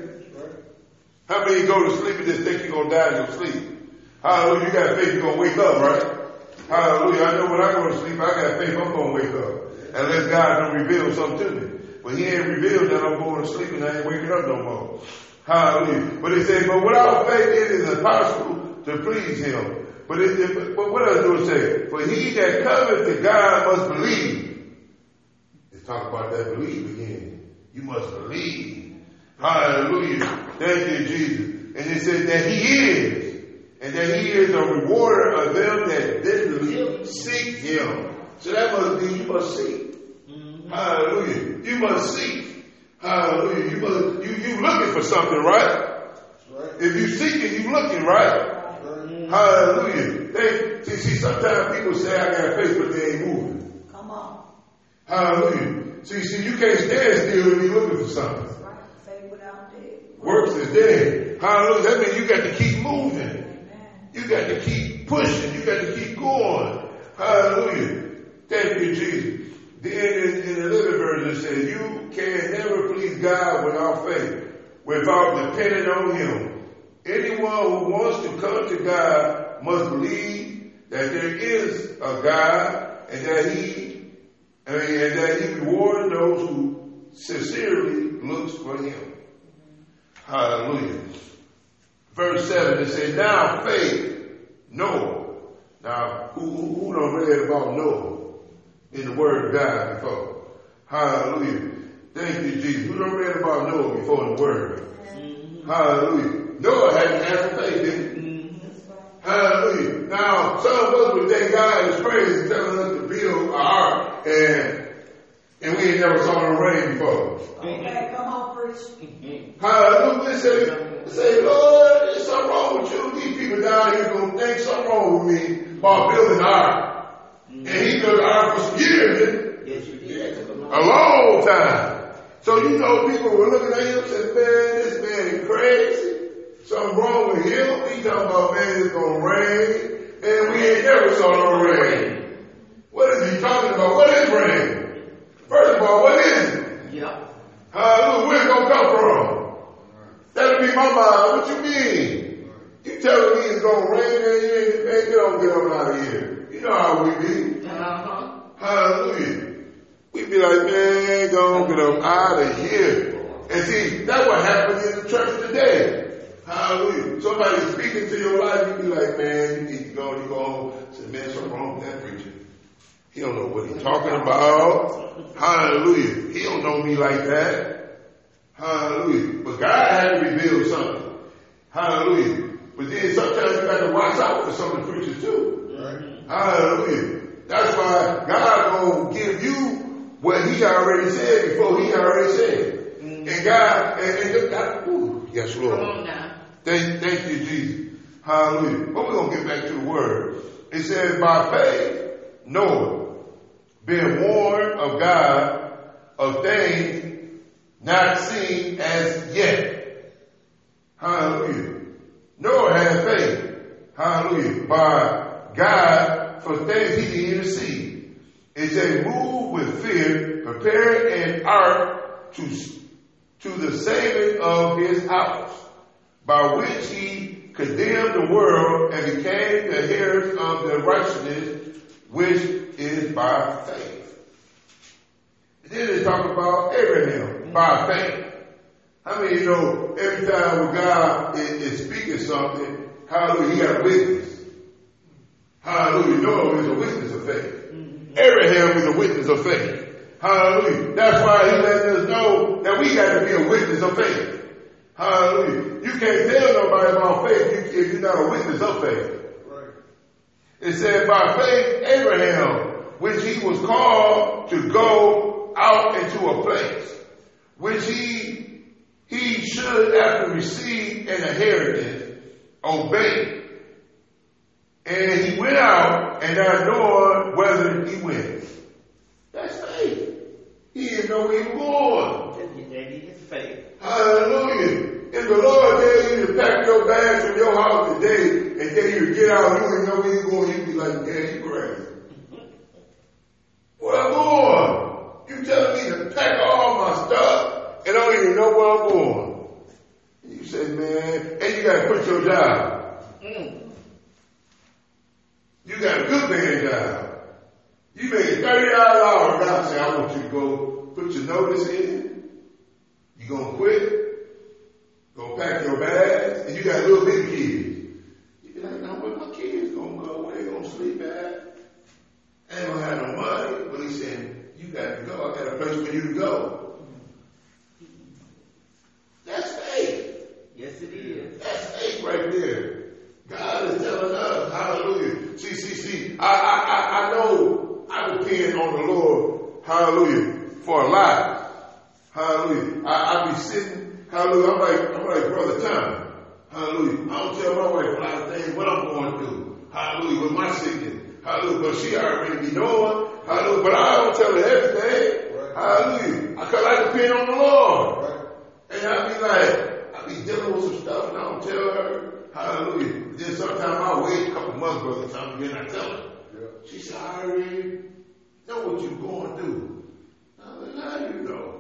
How many go to sleep and just think you're going to die in your sleep? Hallelujah. You got faith you're going to wake up, right? Hallelujah. I know when I go to sleep, I got faith I'm going to wake up. Unless God don't reveal something to me. But he ain't revealed that I'm going to sleep and I ain't waking up no more. Hallelujah. But it says, but without faith it is impossible to please him. But, it, it, but what else do it say? For he that cometh to God must believe. Let's talk about that belief again. You must believe. Hallelujah. Thank you, Jesus. And it says that he is. And that he is a rewarder of them that diligently seek him. So that must mean you must seek. Mm-hmm. Hallelujah. You must seek. Hallelujah. You must, you, you looking for something, right? Right. If you seeking, you looking, right? Right. Hallelujah. They, see, see, sometimes people say, I got faith, but they ain't moving. Come on. Hallelujah. See, see, you can't stand still if you're looking for something. That's right. Faith without dead. Works is dead. Hallelujah. That means you got to keep moving. Amen. You got to keep pushing. You got to keep going. Hallelujah. Thank you, Jesus. Then in, in the little version it says, you can never please God without faith, without depending on him. Anyone who wants to come to God must believe that there is a God and that he I mean, and that he rewards those who sincerely looks for him. Hallelujah. Verse seven, it says, now faith, Noah. Now, who, who, who done read about Noah in the Word of God before? Hallelujah. Thank you, Jesus. Who done read about Noah before in the Word? Mm-hmm. Hallelujah. Noah had to have some faith, didn't he? Mm-hmm. Hallelujah. Now, some of us would think God is crazy telling us to build an ark, and, and we ain't never saw no rain before. Okay, come on, preach. Hallelujah. They say, say, Lord, there's something wrong with you. These people down here going to think something wrong with me about building an ark. Mm-hmm. And he built an ark for some years, didn't he? Yes, you did. A long time. So you know people were looking at him and said, man, this man is crazy. Something wrong with him. He talking about, man, it's going to rain. And we ain't never saw no rain. What is he talking about? What is rain? First of all, what is it? Yeah. Hallelujah. Where's it going to come from? That'll be my mind. What you mean? You telling me it's going to rain and you ain't, man, get on, get on out of here. You know how we be. Uh-huh. Hallelujah. We be like, man, go on, get up out of here. And see, that's what happens in the church today. Hallelujah. Somebody speaking to your life, you be like, man, you need to go, you go home. Say, man, something wrong with that preacher. He don't know what he's talking about. Hallelujah. He don't know me like that. Hallelujah. But God had to reveal something. Hallelujah. But then sometimes you got to watch out for some of the preachers too. Right. Hallelujah. That's why God gonna give you what he already said before he already said. Mm-hmm. And God, and, and God, ooh, yes, Lord. Come on now. Thank, thank you, Jesus. Hallelujah. But we're going to get back to the word. It says, by faith, Noah, being warned of God of things not seen as yet. Hallelujah. Noah had faith. Hallelujah. By God for things he didn't even see. It says, move with fear, prepare an ark to, to the saving of his house, by which he condemned the world and became the heirs of the righteousness which is by faith. And then they talk about Abraham by faith. I mean, you know, every time when God is, is speaking something, hallelujah, he got a witness. Hallelujah, Noah is a witness of faith. Mm-hmm. Abraham is a witness of faith. Hallelujah. That's why he let us know that we got to be a witness of faith. Hallelujah. You can't tell nobody about faith if you're not a witness of faith. Right. It said, by faith, Abraham, which he was called to go out into a place, which he he should, after receive an inheritance, obey. And he went out and not knowing whether he went. That's faith. He didn't know where he was going. That is faith. Hallelujah. If the Lord tells you to pack your bags from your house today and tell you to get out, you don't know where you're going, you'd be like, yeah, you crazy. Where I'm going? You telling me to pack all my stuff and I don't even know where I'm going. And you say, man, and you got to quit your job. Mm. You got a good paying job. You make thirty dollars an hour. God say, I want you to go put your notice in. You gonna quit? Go pack your bags, and you got little bitty kids. You be like, now where my kids gonna go? Where they gonna sleep at? I ain't gonna have no money. But he said, you got to go. I got a place for you to go. That's faith. Yes, it is. That's faith right there. God is telling us, hallelujah. See, see, see, I, I, I, I know I depend on the Lord, hallelujah, for a lot. Hallelujah. I, I be sitting, hallelujah, I'm like, I'm like Brother Tom. Hallelujah. I don't tell my wife a lot of things, what I'm going through. Hallelujah, with my sickness. Hallelujah, but she already be knowing. Hallelujah, but I don't tell her everything. Right. Hallelujah. Because I depend on the Lord. Right. And I be like, I be dealing with some stuff and I don't tell her. Hallelujah. Then sometimes I wait a couple months, Brother Tom, again I tell her. Yeah. She said, I already know what you're going through. I'm like, how do you know?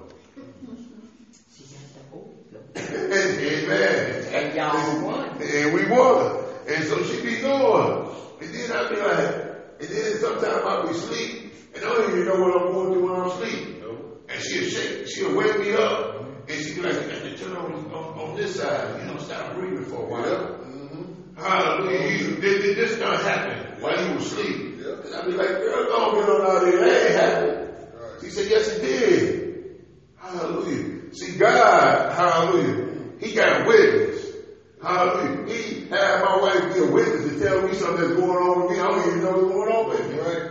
She got the Holy Ghost. Amen. And y'all won. And we won. And so she be going. And then I be like, and then sometimes I be asleep, and I don't even know what I'm going to do when I'm asleep. Nope. And she'll shake, she'll wake me up, mm-hmm. and she'll be like, you got to turn on, on, on this side, you know, stop breathing for a while. Yeah. Mm-hmm. Hallelujah. You, this, this not happen while you were asleep. Yeah. And I be like, girl, don't get on out there. That ain't happened. Right. She said, yes, it did. Hallelujah. See, God, hallelujah, he got a witness. Hallelujah. He had my wife be a witness to tell me something that's going on with me. I don't even know what's going on with me, right?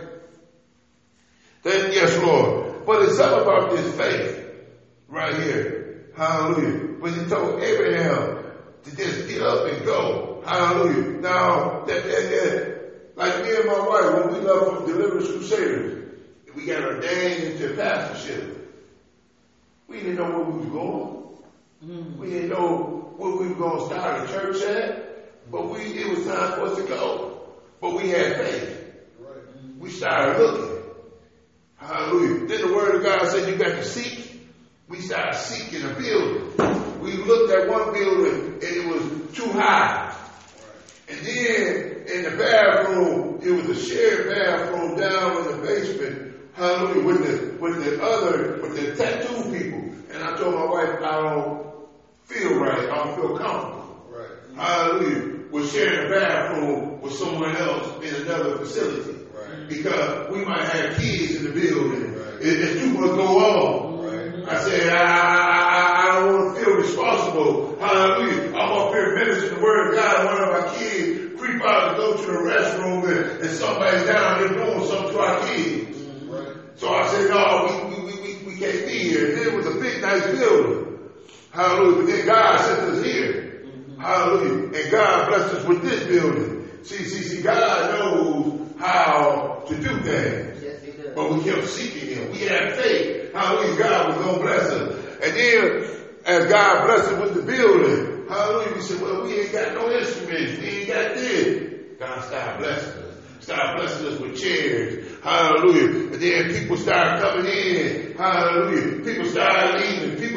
Then, yes, Lord. But it's something about this faith right here. Hallelujah. When he told Abraham to just get up and go. Hallelujah. Now, that, that, that, like me and my wife, when we left from Deliverance Crusaders, we got ordained into pastorship. We didn't know where we were going. Mm. We didn't know where we were going to start a church at, but we it was time for us to go. But we had faith. Right. We started looking. Hallelujah. Then the word of God said you got to seek. We started seeking a building. We looked at one building and it was too high. Right. And then in the bathroom, it was a shared bathroom down in the basement. Hallelujah. With the with the other with the tattoo people. And I told my wife, I don't feel right. I don't feel comfortable. Right. Hallelujah. We're sharing a bathroom with someone else in another facility. Right. Because we might have kids in the building. Right. There's too much go on. Right. I said, I, I, I don't want to feel responsible. Hallelujah. I'm up here ministering the word of God. One of our kids creep out to go to the restroom and, and somebody's down there doing something to our kids. Right. So I said, no, we, we, we, we can't be here. And it was a big, nice building. Hallelujah. But then God sent us here. Mm-hmm. Hallelujah. And God blessed us with this building. See, see, see, God knows how to do things. Yes, he does. But we kept seeking him. We had faith. Hallelujah. God was going to bless us. And then, as God blessed us with the building, hallelujah, we said, well, we ain't got no instruments. We ain't got this. God started blessing us. Started blessing us with chairs. Hallelujah. And then people started coming in. Hallelujah. People started leaving.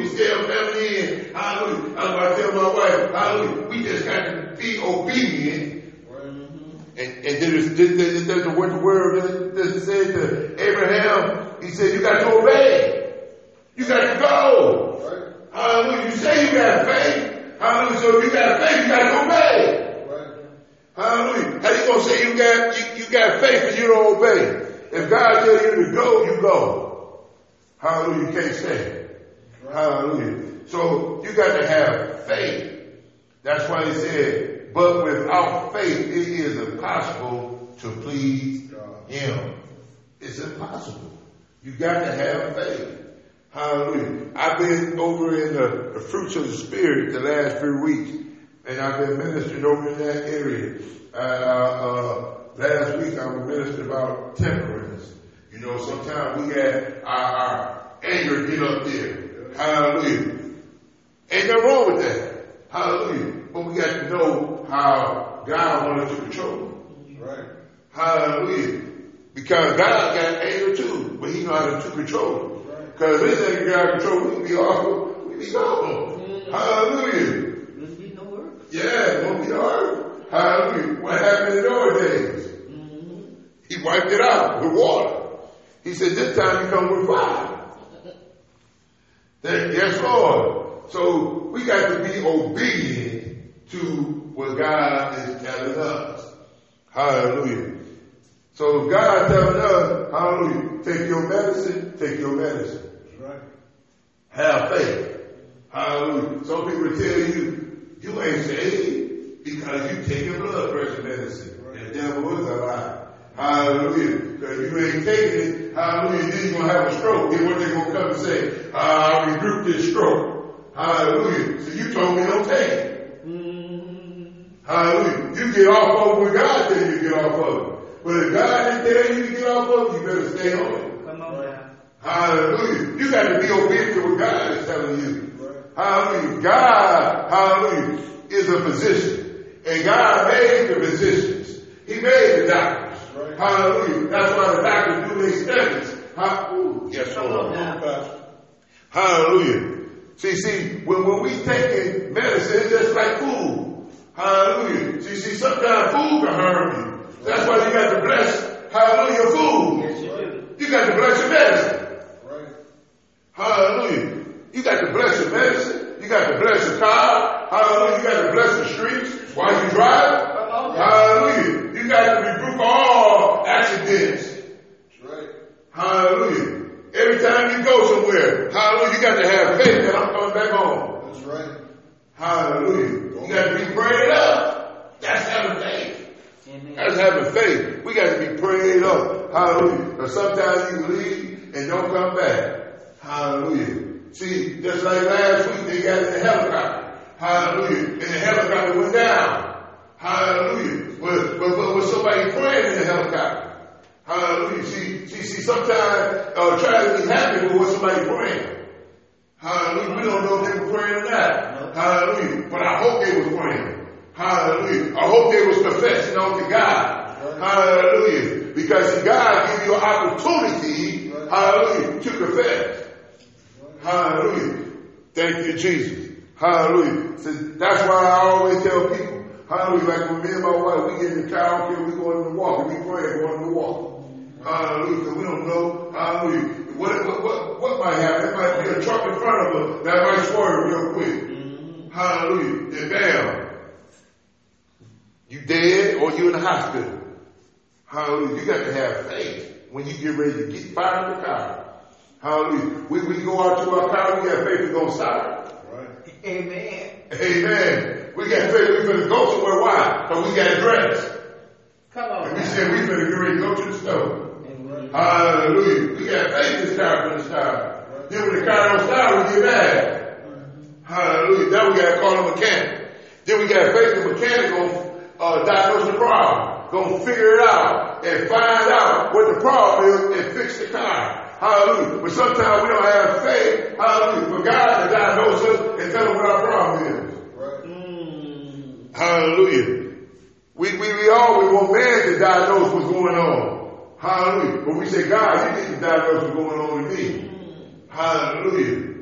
We still coming in. Hallelujah. I'm about to tell my wife, hallelujah, we just got to be obedient. And, and then there's, there's, there's the word, the word that it said to Abraham, he said, you got to obey. You got to go. Right. Hallelujah. You say you got faith. Hallelujah. So if you got faith, you got to obey. Right. Hallelujah. How you going to say you got, you, you got faith and you don't obey? If God tells you to go, you go. Hallelujah. You can't stay. Right. Hallelujah. So you got to have faith. That's why he said, but without faith, it is impossible to please him. It's impossible. You got to have faith. Hallelujah. I've been over in the, the fruits of the Spirit the last few weeks, and I've been ministering over in that area. Uh, uh, last week I was ministering about temperance. You know, sometimes we got our, our anger get up there. Hallelujah. Ain't nothing wrong with that. Hallelujah. But we got to know how God wanted to control it. Right. Hallelujah. Because God got anger too, but he know how to control it. Because if this ain't God control, we can be awful, we be gone. Mm-hmm. Hallelujah. There's be no work. Yeah, it won't be hard. Hallelujah. What happened in those days? Mm-hmm. He wiped it out with water. He said, this time you come with fire. Thank, yes, Lord. So we got to be obedient to what God is telling us. Hallelujah. So if God telling us, hallelujah, take your medicine, take your medicine. That's right. Have faith. Hallelujah. Some people tell you, you ain't saved because you taking blood pressure medicine. Right. And the devil is a lie. Hallelujah. Because you ain't taking it, hallelujah, then you're going to have a stroke. Then what they going to come and say, I rebuke this stroke. Hallelujah. So you told me don't take it. Mm-hmm. Hallelujah. You get off of what God tell you to get off of it. But if God didn't tell you to get off of it, you better stay on it. Come on now. Hallelujah. You got to be obedient to what God is telling you. Right. Hallelujah. God, hallelujah, is a physician. And God made the physicians. He made the doctors. Right. Hallelujah. That's why the doctors do their studies. Hallelujah. Yes, Lord. Hallelujah. See, see, when, when we taking medicine, it's just like food. Hallelujah. See, see, sometimes food can harm you. That's why you got to bless, hallelujah, food. Yes, you do. You got to bless your medicine. Right. Hallelujah. You got to bless your medicine. You got to bless your car. Hallelujah. You got to bless the streets while you drive. Hallelujah. You got to rebuke all accidents. That's right. Hallelujah. Every time you go somewhere, hallelujah, you got to have faith that I'm coming back home. That's right. Hallelujah. You got to be prayed up. That's having faith. Amen. That's having faith. We got to be prayed up. Hallelujah. But sometimes you leave and don't come back. Hallelujah. See, just like last week, they got in the helicopter. Hallelujah. And the helicopter went down. Hallelujah. But, but, but was somebody praying in the helicopter? Hallelujah. See, see, see, sometimes uh, tragedy happens with somebody praying. Hallelujah. We don't know if they were praying or not. Hallelujah. But I hope they were praying. Hallelujah. I hope they was confessing on to God. Right. Hallelujah. Because God give you an opportunity, right, hallelujah, to confess. Right. Hallelujah. Thank you, Jesus. Hallelujah. So that's why I always tell people, hallelujah, like when me and my wife, we get in the car, okay, we going to walk, we pray going to walk. Hallelujah, because we don't know, hallelujah, what, what, what, what might happen. There might be a truck in front of us that might swerve real quick. Mm-hmm. Hallelujah, and bam, you dead or you in the hospital. Hallelujah, you got to have faith when you get ready to get fired in the car. Hallelujah, we, we go out to our car, we got faith we're going to start. Right. Amen. Amen. We got faith we're going to go somewhere. Why? Because we got dressed. Come on. And we said we're going to get ready to go to the store. Amen. Hallelujah. We got faith to start from the start. Right. Then when the car don't start, we get mad. Mm-hmm. Hallelujah. Then we got to call a mechanic. Then we got faith the mechanic going to uh, diagnose the problem. Going to figure it out and find out what the problem is and fix the car. Hallelujah. But sometimes we don't have faith, hallelujah, for God to diagnose us and tell us what our problem is. Right. Mm. Hallelujah. We, we, we always want man to diagnose what's going on. Hallelujah. But we say, God, you need to diagnose what's going on with me. Mm. Hallelujah.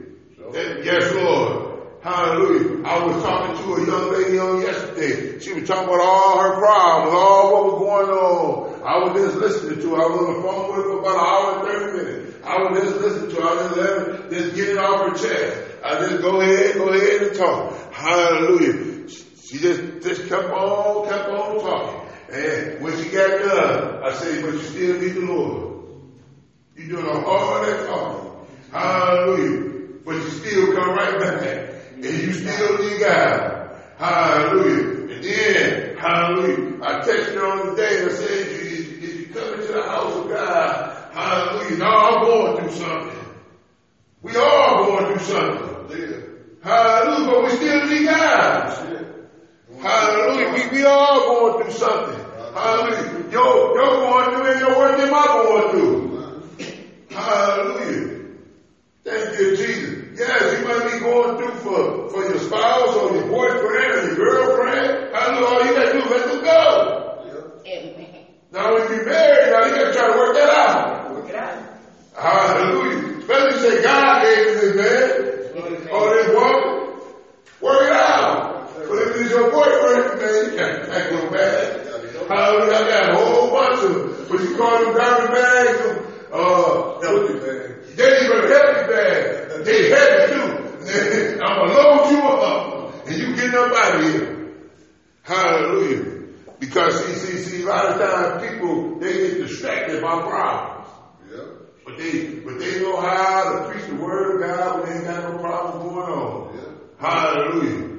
And yes, Lord. Hallelujah. I was talking to a young lady on yesterday. She was talking about all her problems, all what was going on. I was just listening to her. I was on the phone with her for about an hour and thirty minutes. I was just listening to her. I was just letting her just get it off her chest. I just go ahead, go ahead and talk. Hallelujah. She just, just kept on, kept on talking. And when she got done, I said, but you still need the Lord. You're doing all that talking. Hallelujah. But you still come right back. And you still need God. Hallelujah. And then, hallelujah, I texted her on the day and I said, if you, you come into the house of God, hallelujah, now I'm going through something. We all going through something. Yeah. Hallelujah, but we still need God. Yeah. Hallelujah, we, we all going through something. Hallelujah. Yo, you're going through ain't no worse than my going through. Hallelujah. Thank you, Jesus. Yes, you might be going through for, for your spouse or your boyfriend or your girlfriend. Hallelujah. All you got to do is let them go. Amen. Now, when you married, now you got to try to work that out. Work it out. Hallelujah. Especially say God gave you this man or this woman. Work it out. But if it's your boyfriend, man, you can't, can't go back. Hallelujah. I got a whole bunch of, what you call them diamond bags, uh, healthy bags. They even healthy bags. They heavy too. I'm gonna load you up and you getting up out of here. Hallelujah. Because see, see, see, a lot of times people, they get distracted by problems. Yeah. But they, but they know how to preach the word of God when they ain't got no problems going on. Yeah. Hallelujah.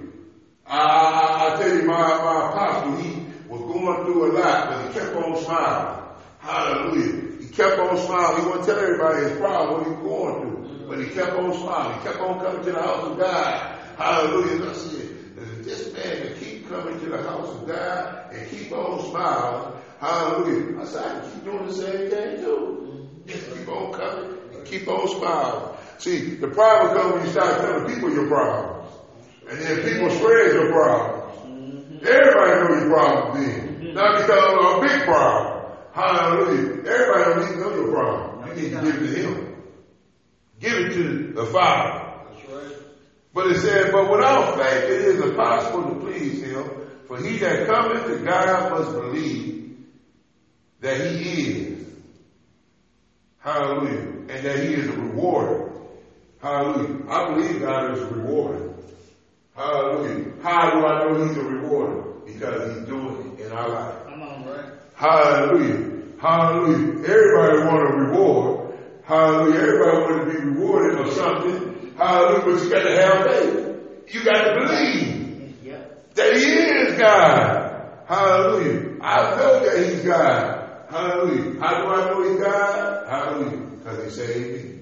I, I tell you, my, my apostle, he was going through a lot, but he kept on smiling. Hallelujah. He kept on smiling. He wouldn't tell everybody his problem, what he was going through. But he kept on smiling. He kept on coming to the house of God. Hallelujah. And I said, this man can keep coming to the house of God and keep on smiling. Hallelujah. I said, I can keep doing the same thing too. Just keep on coming and keep on smiling. See, the problem comes when you start telling people your problems. And then people spread your problems. Everybody knows your problems then. Not because of a big problem. Hallelujah. Everybody don't need to know your problem. You need to give it to him. Give it to the Father. That's right. But it said, but without faith it is impossible to please him. For he that cometh to God must believe that he is. Hallelujah. And that he is a rewarder. Hallelujah. I believe God is a rewarder. Hallelujah. How do I know he's a rewarder? Because he's doing it in our life. Come on, right? Hallelujah. Hallelujah. Everybody want a reward. Hallelujah. Everybody want to be rewarded or something. Hallelujah. But you got to have faith. You got to believe yep. that he is God. Hallelujah. I know that he's God. Hallelujah. How do I know he's God? Hallelujah. Because he saved me.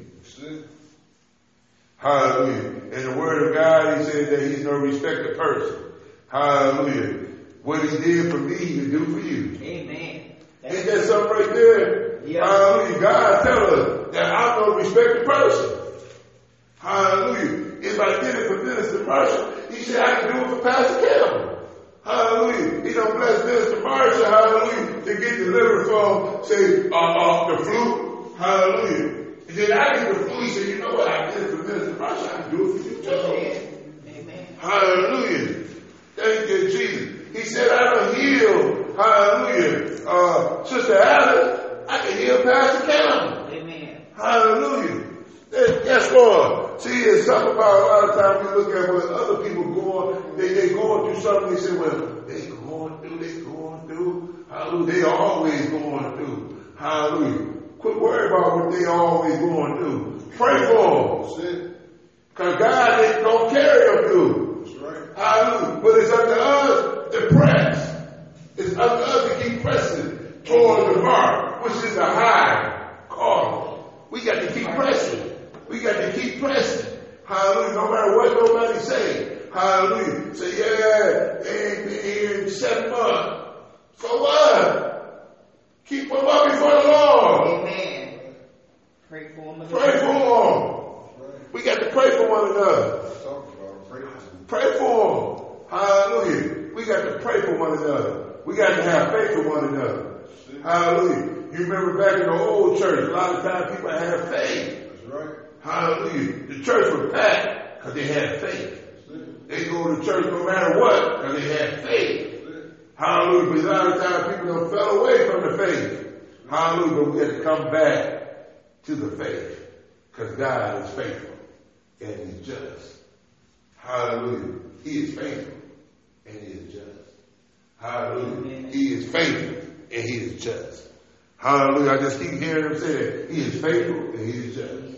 Hallelujah. In the word of God, he says that he's no respecter person. Hallelujah. What he did for me, he can do for you. Amen. That's Ain't that something right there? Yeah. Hallelujah. God tell us that I'm no respecter person. Hallelujah. If I did it for Minister Marshall, he said I can do it for Pastor Campbell. Hallelujah. He don't bless Minister Marshall, hallelujah, to get delivered from, say, uh, uh, the flu. Hallelujah. And then I get the flu. He said, you know what? I did it for Minister Marshall. I can do it for you too. Amen. Amen. Hallelujah. Thank you, Jesus. He said, I don't heal, hallelujah, uh, Sister Alice. I can heal Pastor Campbell. Amen. Hallelujah. Yes, Lord. See, it's something about a lot of times we look at what other people going, they they going through something. They say, well, they going through, they going through. Hallelujah. They always going through. Hallelujah. Quit worrying about what they always going through. Pray for them. Because God ain't going to carry them through. That's right. Hallelujah. But it's up to us to press. It's up to us to keep pressing toward the mark, which is a high calling. We got to keep pressing. We got to keep pressing. Hallelujah. No matter what nobody say. Hallelujah. Say, yeah, they ain't been here in seven months. So what? Keep them up before the Lord. Amen. Pray for them. Pray for them. We got to pray for one another. Pray for them. Hallelujah. We got to pray for one another. We got to have faith for one another. Hallelujah. You remember back in the old church, a lot of times people had faith. That's right. Hallelujah. The church was packed because they had faith. They go to church no matter what because they had faith. Hallelujah. But a lot of times people don't fell away from the faith. Hallelujah. But we have to come back to the faith because God is faithful and He's just. Hallelujah. He is faithful and He is just. Hallelujah. He is faithful and He is just. Hallelujah. I just keep hearing him say that. He is faithful and He is just.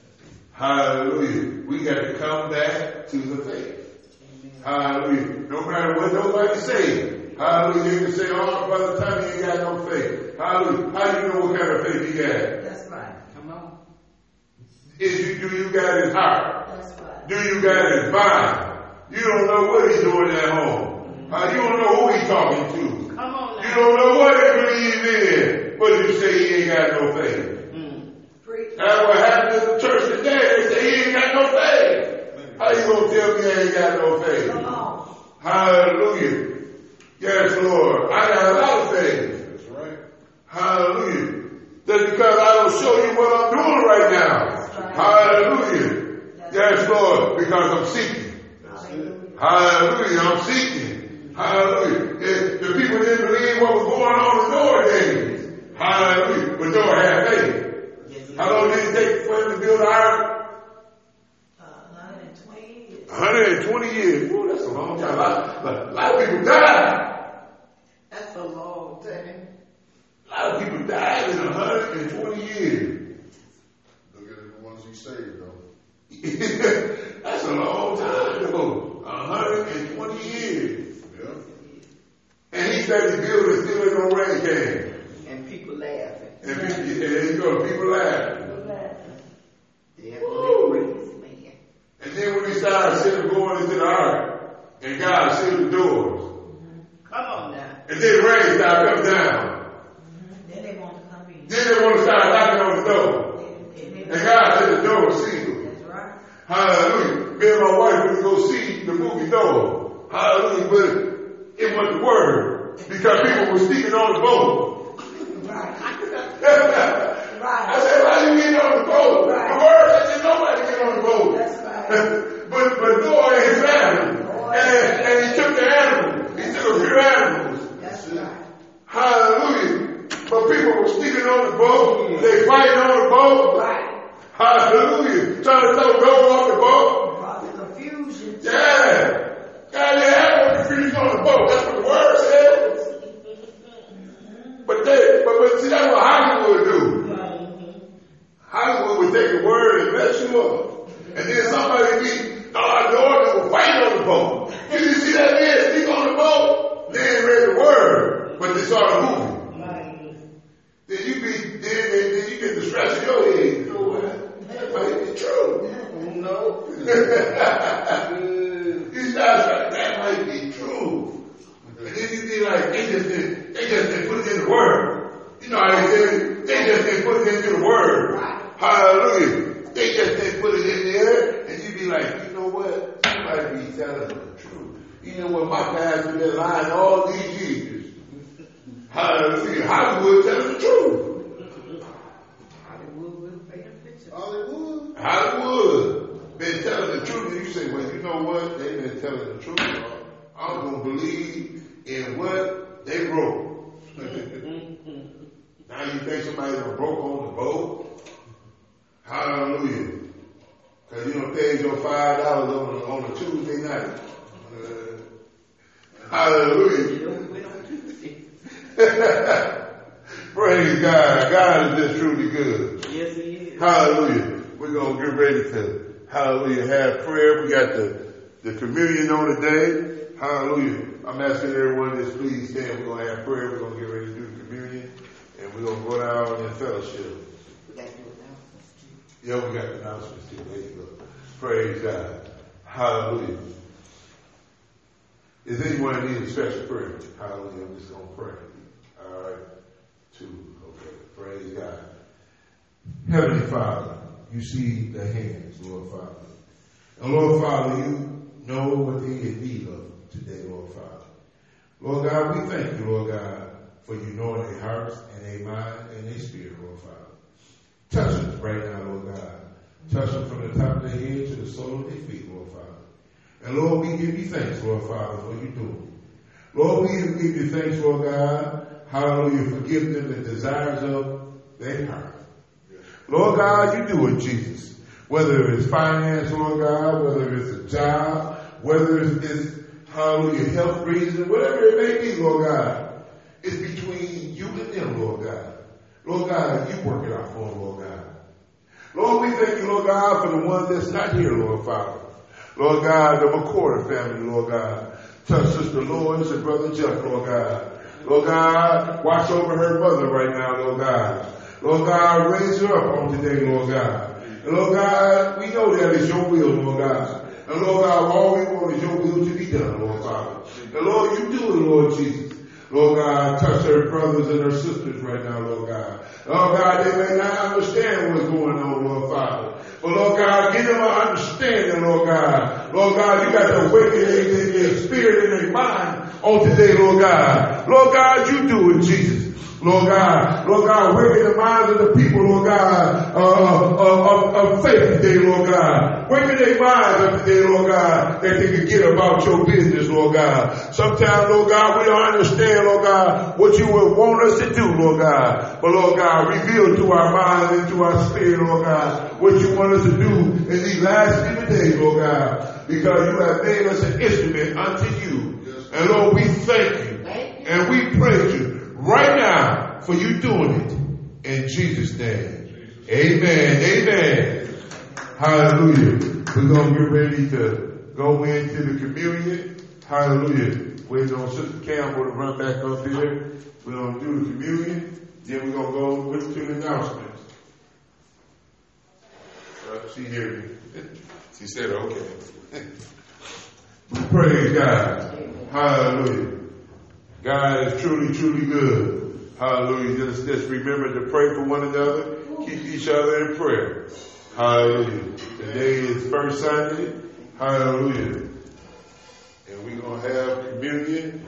Hallelujah. We got to come back to the faith. Hallelujah. No matter what nobody say. Hallelujah. You can say, oh, Brother Tommy ain't got no faith. Hallelujah. How do you know what kind of faith he got? That's right. Come on. Is you, do you got his heart? That's right. Do you got his mind? You don't know what he's doing at home. Uh, you don't know who he's talking to. Come on now. You don't know what he believes in. But you say he ain't got no faith. Mm. That's what happened in the church today. They say he ain't got no faith. How you gonna tell me I ain't got no faith? Come on. Hallelujah. Yes, Lord. I got a lot of faith. That's right. Hallelujah. That's because I don't show you what I'm doing right now. Right. Hallelujah. That's Yes, Lord. Because I'm seeking. Hallelujah. Hallelujah. I'm seeking. Hallelujah. If the people didn't believe what was going on in Noah days. Hallelujah. But Noah had faith. How long did it take for him to build an ark? Uh, one hundred twenty years. one hundred twenty years. Ooh, that's a long time. A lot, a lot of people died. That's a long time. A lot of people died in one hundred twenty years. Look at the ones He saved, though. That's a long time ago. one hundred twenty years. Yeah. And he started building, still ain't no rain came. And people laughing. And people, and there you go, people laughing. They're Woo. crazy, man. And then when he started sitting going into the ark, and God sealed the doors. Come on now. And then rain started coming down. Mm-hmm. Then they want to come in. Then they want to start knocking on the door. They- they- And God said the door was sealed. That's right. Hallelujah. Me and my wife went to go see the movie Noah. Hallelujah. But it wasn't the word. Because people were sleeping on the boat. Right. I Right. said, why you getting on the boat? Right. The word said nobody get on the boat. That's right. but but Noah and his family. And, and he took the animals. He took a few animals. That's right. Hallelujah. But people were sleeping on the boat. They fighting on the boat. Right. Hallelujah. Trying to throw Noah off the boat. Brought the confusion. Yeah. God, they had no confusion on the boat. That's what the word said. But they, but, but see, that's what Hollywood do. Hollywood would take a word and mess you up. And then somebody be, our daughter will fight on the boat. Did you see that man sleep on the boat? They ain't read the word, but they saw the movie. Then you be, then, then, then you get the stress in your head. You know what? That might be true. No. You start saying, that might be true. And then you be like, they just didn't, they just didn't put it in the word. You know how they said, they just didn't put it into the word. Hallelujah. They just didn't put it in there. And you be like, you know what? You might be telling the truth. You know what? My pastor been lying all these years. Hallelujah. Hollywood telling the truth. Hollywood will paint a picture. Hollywood. Hollywood been telling the truth. And you say, well, you know what? They've been telling the truth. I'm going to believe in what they wrote. Now you think somebody done broke on the boat? Hallelujah. Because you don't pay your five dollars on a, on a Tuesday night. Uh, hallelujah. Praise God. God is just truly good. Yes, He is. Hallelujah. We're going to get ready to, hallelujah, have prayer. We got the, the communion on today. Hallelujah. I'm asking everyone to just please stand. We're going to have prayer. We're going to get ready to do the communion. And we're going to go down in fellowship. We got to do it now. Yeah, we got the announcements too. There you go. Praise God. Hallelujah. Is anyone need a special prayer? Hallelujah. I'm just going to pray. All right. Two. Okay. Praise God. Heavenly Father, you see the hands, Lord Father. And Lord Father, you know what they in need of today, Lord Father. Lord God, we thank you, Lord God, for you knowing their hearts and their mind and their spirit, Lord Father. Touch us right now, Lord God. Touch them from the top of their head to the sole of their feet, Lord Father. And Lord, we give you thanks, Lord Father, for you doing. Lord, we give you thanks, Lord God. Hallelujah. Forgive them the desires of their heart. Lord God, you do it, Jesus. Whether it's finance, Lord God, whether it's a job, whether it's, it's hallelujah, health reasons, whatever it may be, Lord God, it's between you and them, Lord God. Lord God, you work it out for them, Lord God. Lord, we thank you, Lord God, for the ones that's not here, Lord Father. Lord God, the McCord family, Lord God. Touch Sister Lois and Brother Jeff, Lord God. Lord God, watch over her mother right now, Lord God. Lord God, raise her up on today, Lord God. And Lord God, we know that is your will, Lord God. And Lord God, all we want is your will to be done, Lord Father. And Lord, you do it, Lord Jesus. Lord God, touch her brothers and her sisters right now, Lord God. Lord God, they may not understand what's going on, Lord Father. But Lord God, give them an understanding, Lord God. Lord God, you got to awaken their, their spirit and their mind on today, Lord God. Lord God, you do it, Jesus. Lord God, Lord God, awaken the minds of the people, Lord God, uh, of, of faith today, Lord God. Awaken their minds up today, Lord God, that they can get about your business, Lord God. Sometimes, Lord God, we don't understand, Lord God, what you would want us to do, Lord God. But, Lord God, reveal to our minds and to our spirit, Lord God, what you want us to do in these last few days, Lord God, because you have made us an instrument unto you. And, Lord, we thank you and we praise you right now for you doing it. In Jesus' name. Amen. Amen. Hallelujah. We're going to get ready to go into the communion. Hallelujah. Waiting on Sister Campbell to run back up here. We're going to do the communion. Then we're going to go with to the announcements. Uh, she heard me. She said, okay. Praise God. Hallelujah. God is truly, truly good. Hallelujah. Just, just remember to pray for one another. Keep each other in prayer. Hallelujah. Today is first Sunday. Hallelujah. And we're going to have communion.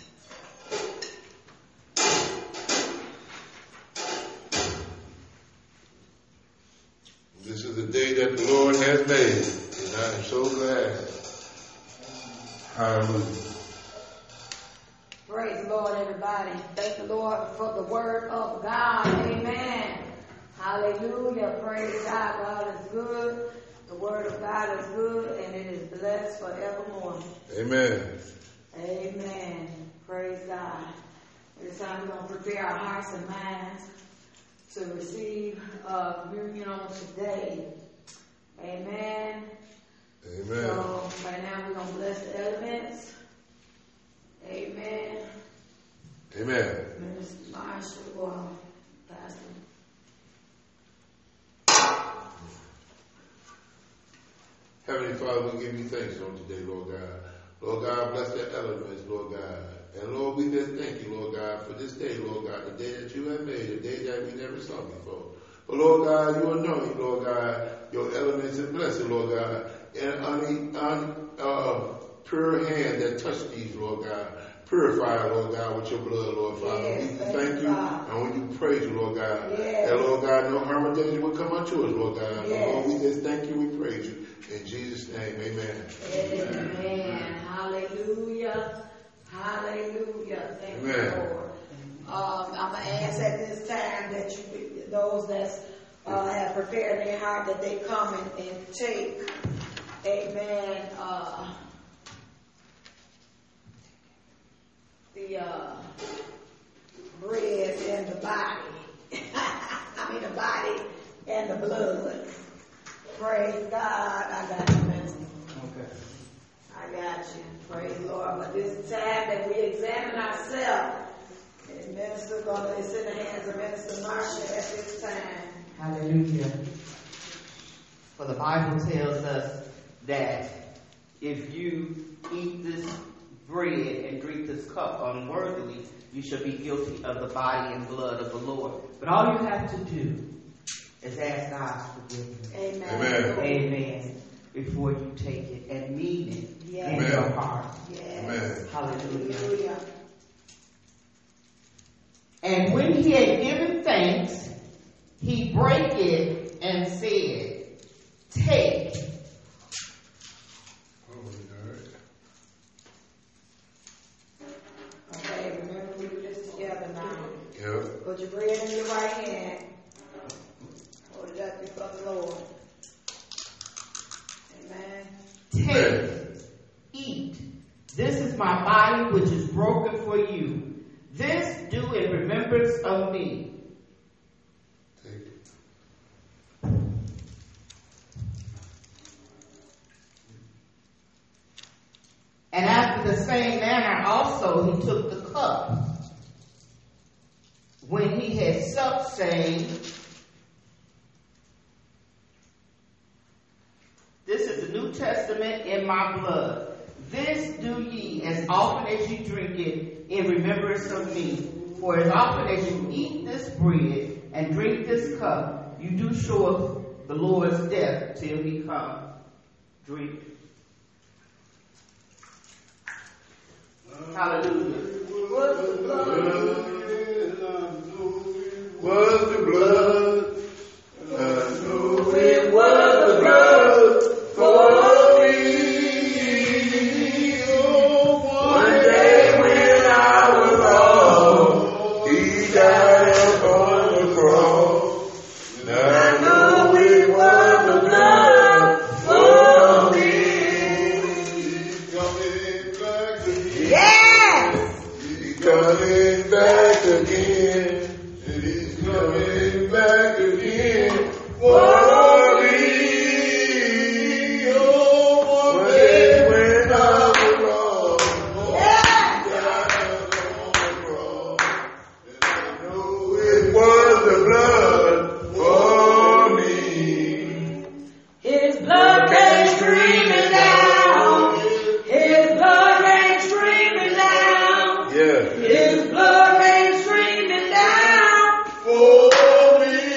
This is the day that the Lord has made. And I am so glad. Hallelujah. Praise the Lord, everybody. Thank the Lord for the word of God. Amen. Hallelujah. Praise God. God is good. The word of God is good, and it is blessed forevermore. Amen. Amen. Praise God. At this time, we're going to prepare our hearts and minds to receive uh, communion on today. Amen. Amen. So, right now, we're going to bless the elements. Amen. Amen. Minister Marshall, or Pastor. Heavenly Father, we give you thanks on today, Lord God. Lord God, bless the elements, Lord God. And Lord, we just thank you, Lord God, for this day, Lord God, the day that you have made, a day that we never saw before. But Lord God, you anoint, Lord God, your elements and blessing, Lord God, and un, un, uh, pure hand that touch these, Lord God. Purify, Lord God, with your blood, Lord Father. Yes, we thank thank you, God. and we praise you, Lord God. Yes. And Lord God, no harm or danger will come unto us, Lord God. Yes. Lord, we just thank you, we praise you. In Jesus' name, amen. Amen. Hallelujah. Hallelujah. Thank Amen. you, Lord. Um, I'm going to ask at this time that you, those that uh, have prepared their heart, that they come and, and take, amen, uh, the uh, bread and the body. I mean the body and the blood. Praise God. I got you, Minister. Okay. I got you. Praise the Lord. But this time that we examine ourselves, and Minister gonna it's in the hands of Minister Marsha at this time. Hallelujah. For the Bible tells us that if you eat this bread and drink this cup unworthily, you shall be guilty of the body and blood of the Lord. But all you have to do is ask God's forgiveness. Amen. Amen. Amen. Before you take it and mean it Yes. in Amen. your heart. Yes. Amen. Hallelujah. Hallelujah. And when he had given thanks, he brake it and said, Take. Okay, remember we do this together now. Yeah. Put your bread in your right hand. Hold it up before the Lord. Amen. Take, eat. This is my body which is broken for you. This do in remembrance of me. Take it. And after the same manner also he took the cup when he had supped, saying, This is the New Testament in my blood. This do ye as often as you drink it in remembrance of me. For as often as you eat this bread and drink this cup, you do show the Lord's death till he come. Drink. Hallelujah. Was the blood? Was the blood? I know it was the blood for me. Oh, one day when I was lost, he died upon the cross. And I know it was the blood for me. He's coming back again. Yes! He's coming back again. And he's coming back again for me. Oh, one day when I was lost, Yes! he died on the cross. And I know it was the blood for me. His blood came streaming down. His blood came streaming down. Yeah. His blood came streaming down. For me.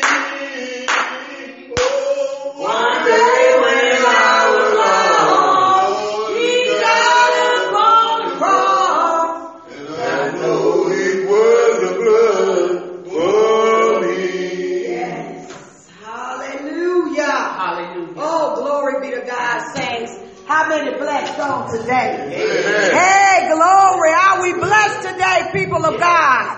Oh, one day when I was lost, He died upon the cross. and I know it was the blood for me. Yes. Hallelujah. Hallelujah. Oh, glory be to God, saints. How many blessed on today? Amen. Hey, glory. Are we blessed today, people of God?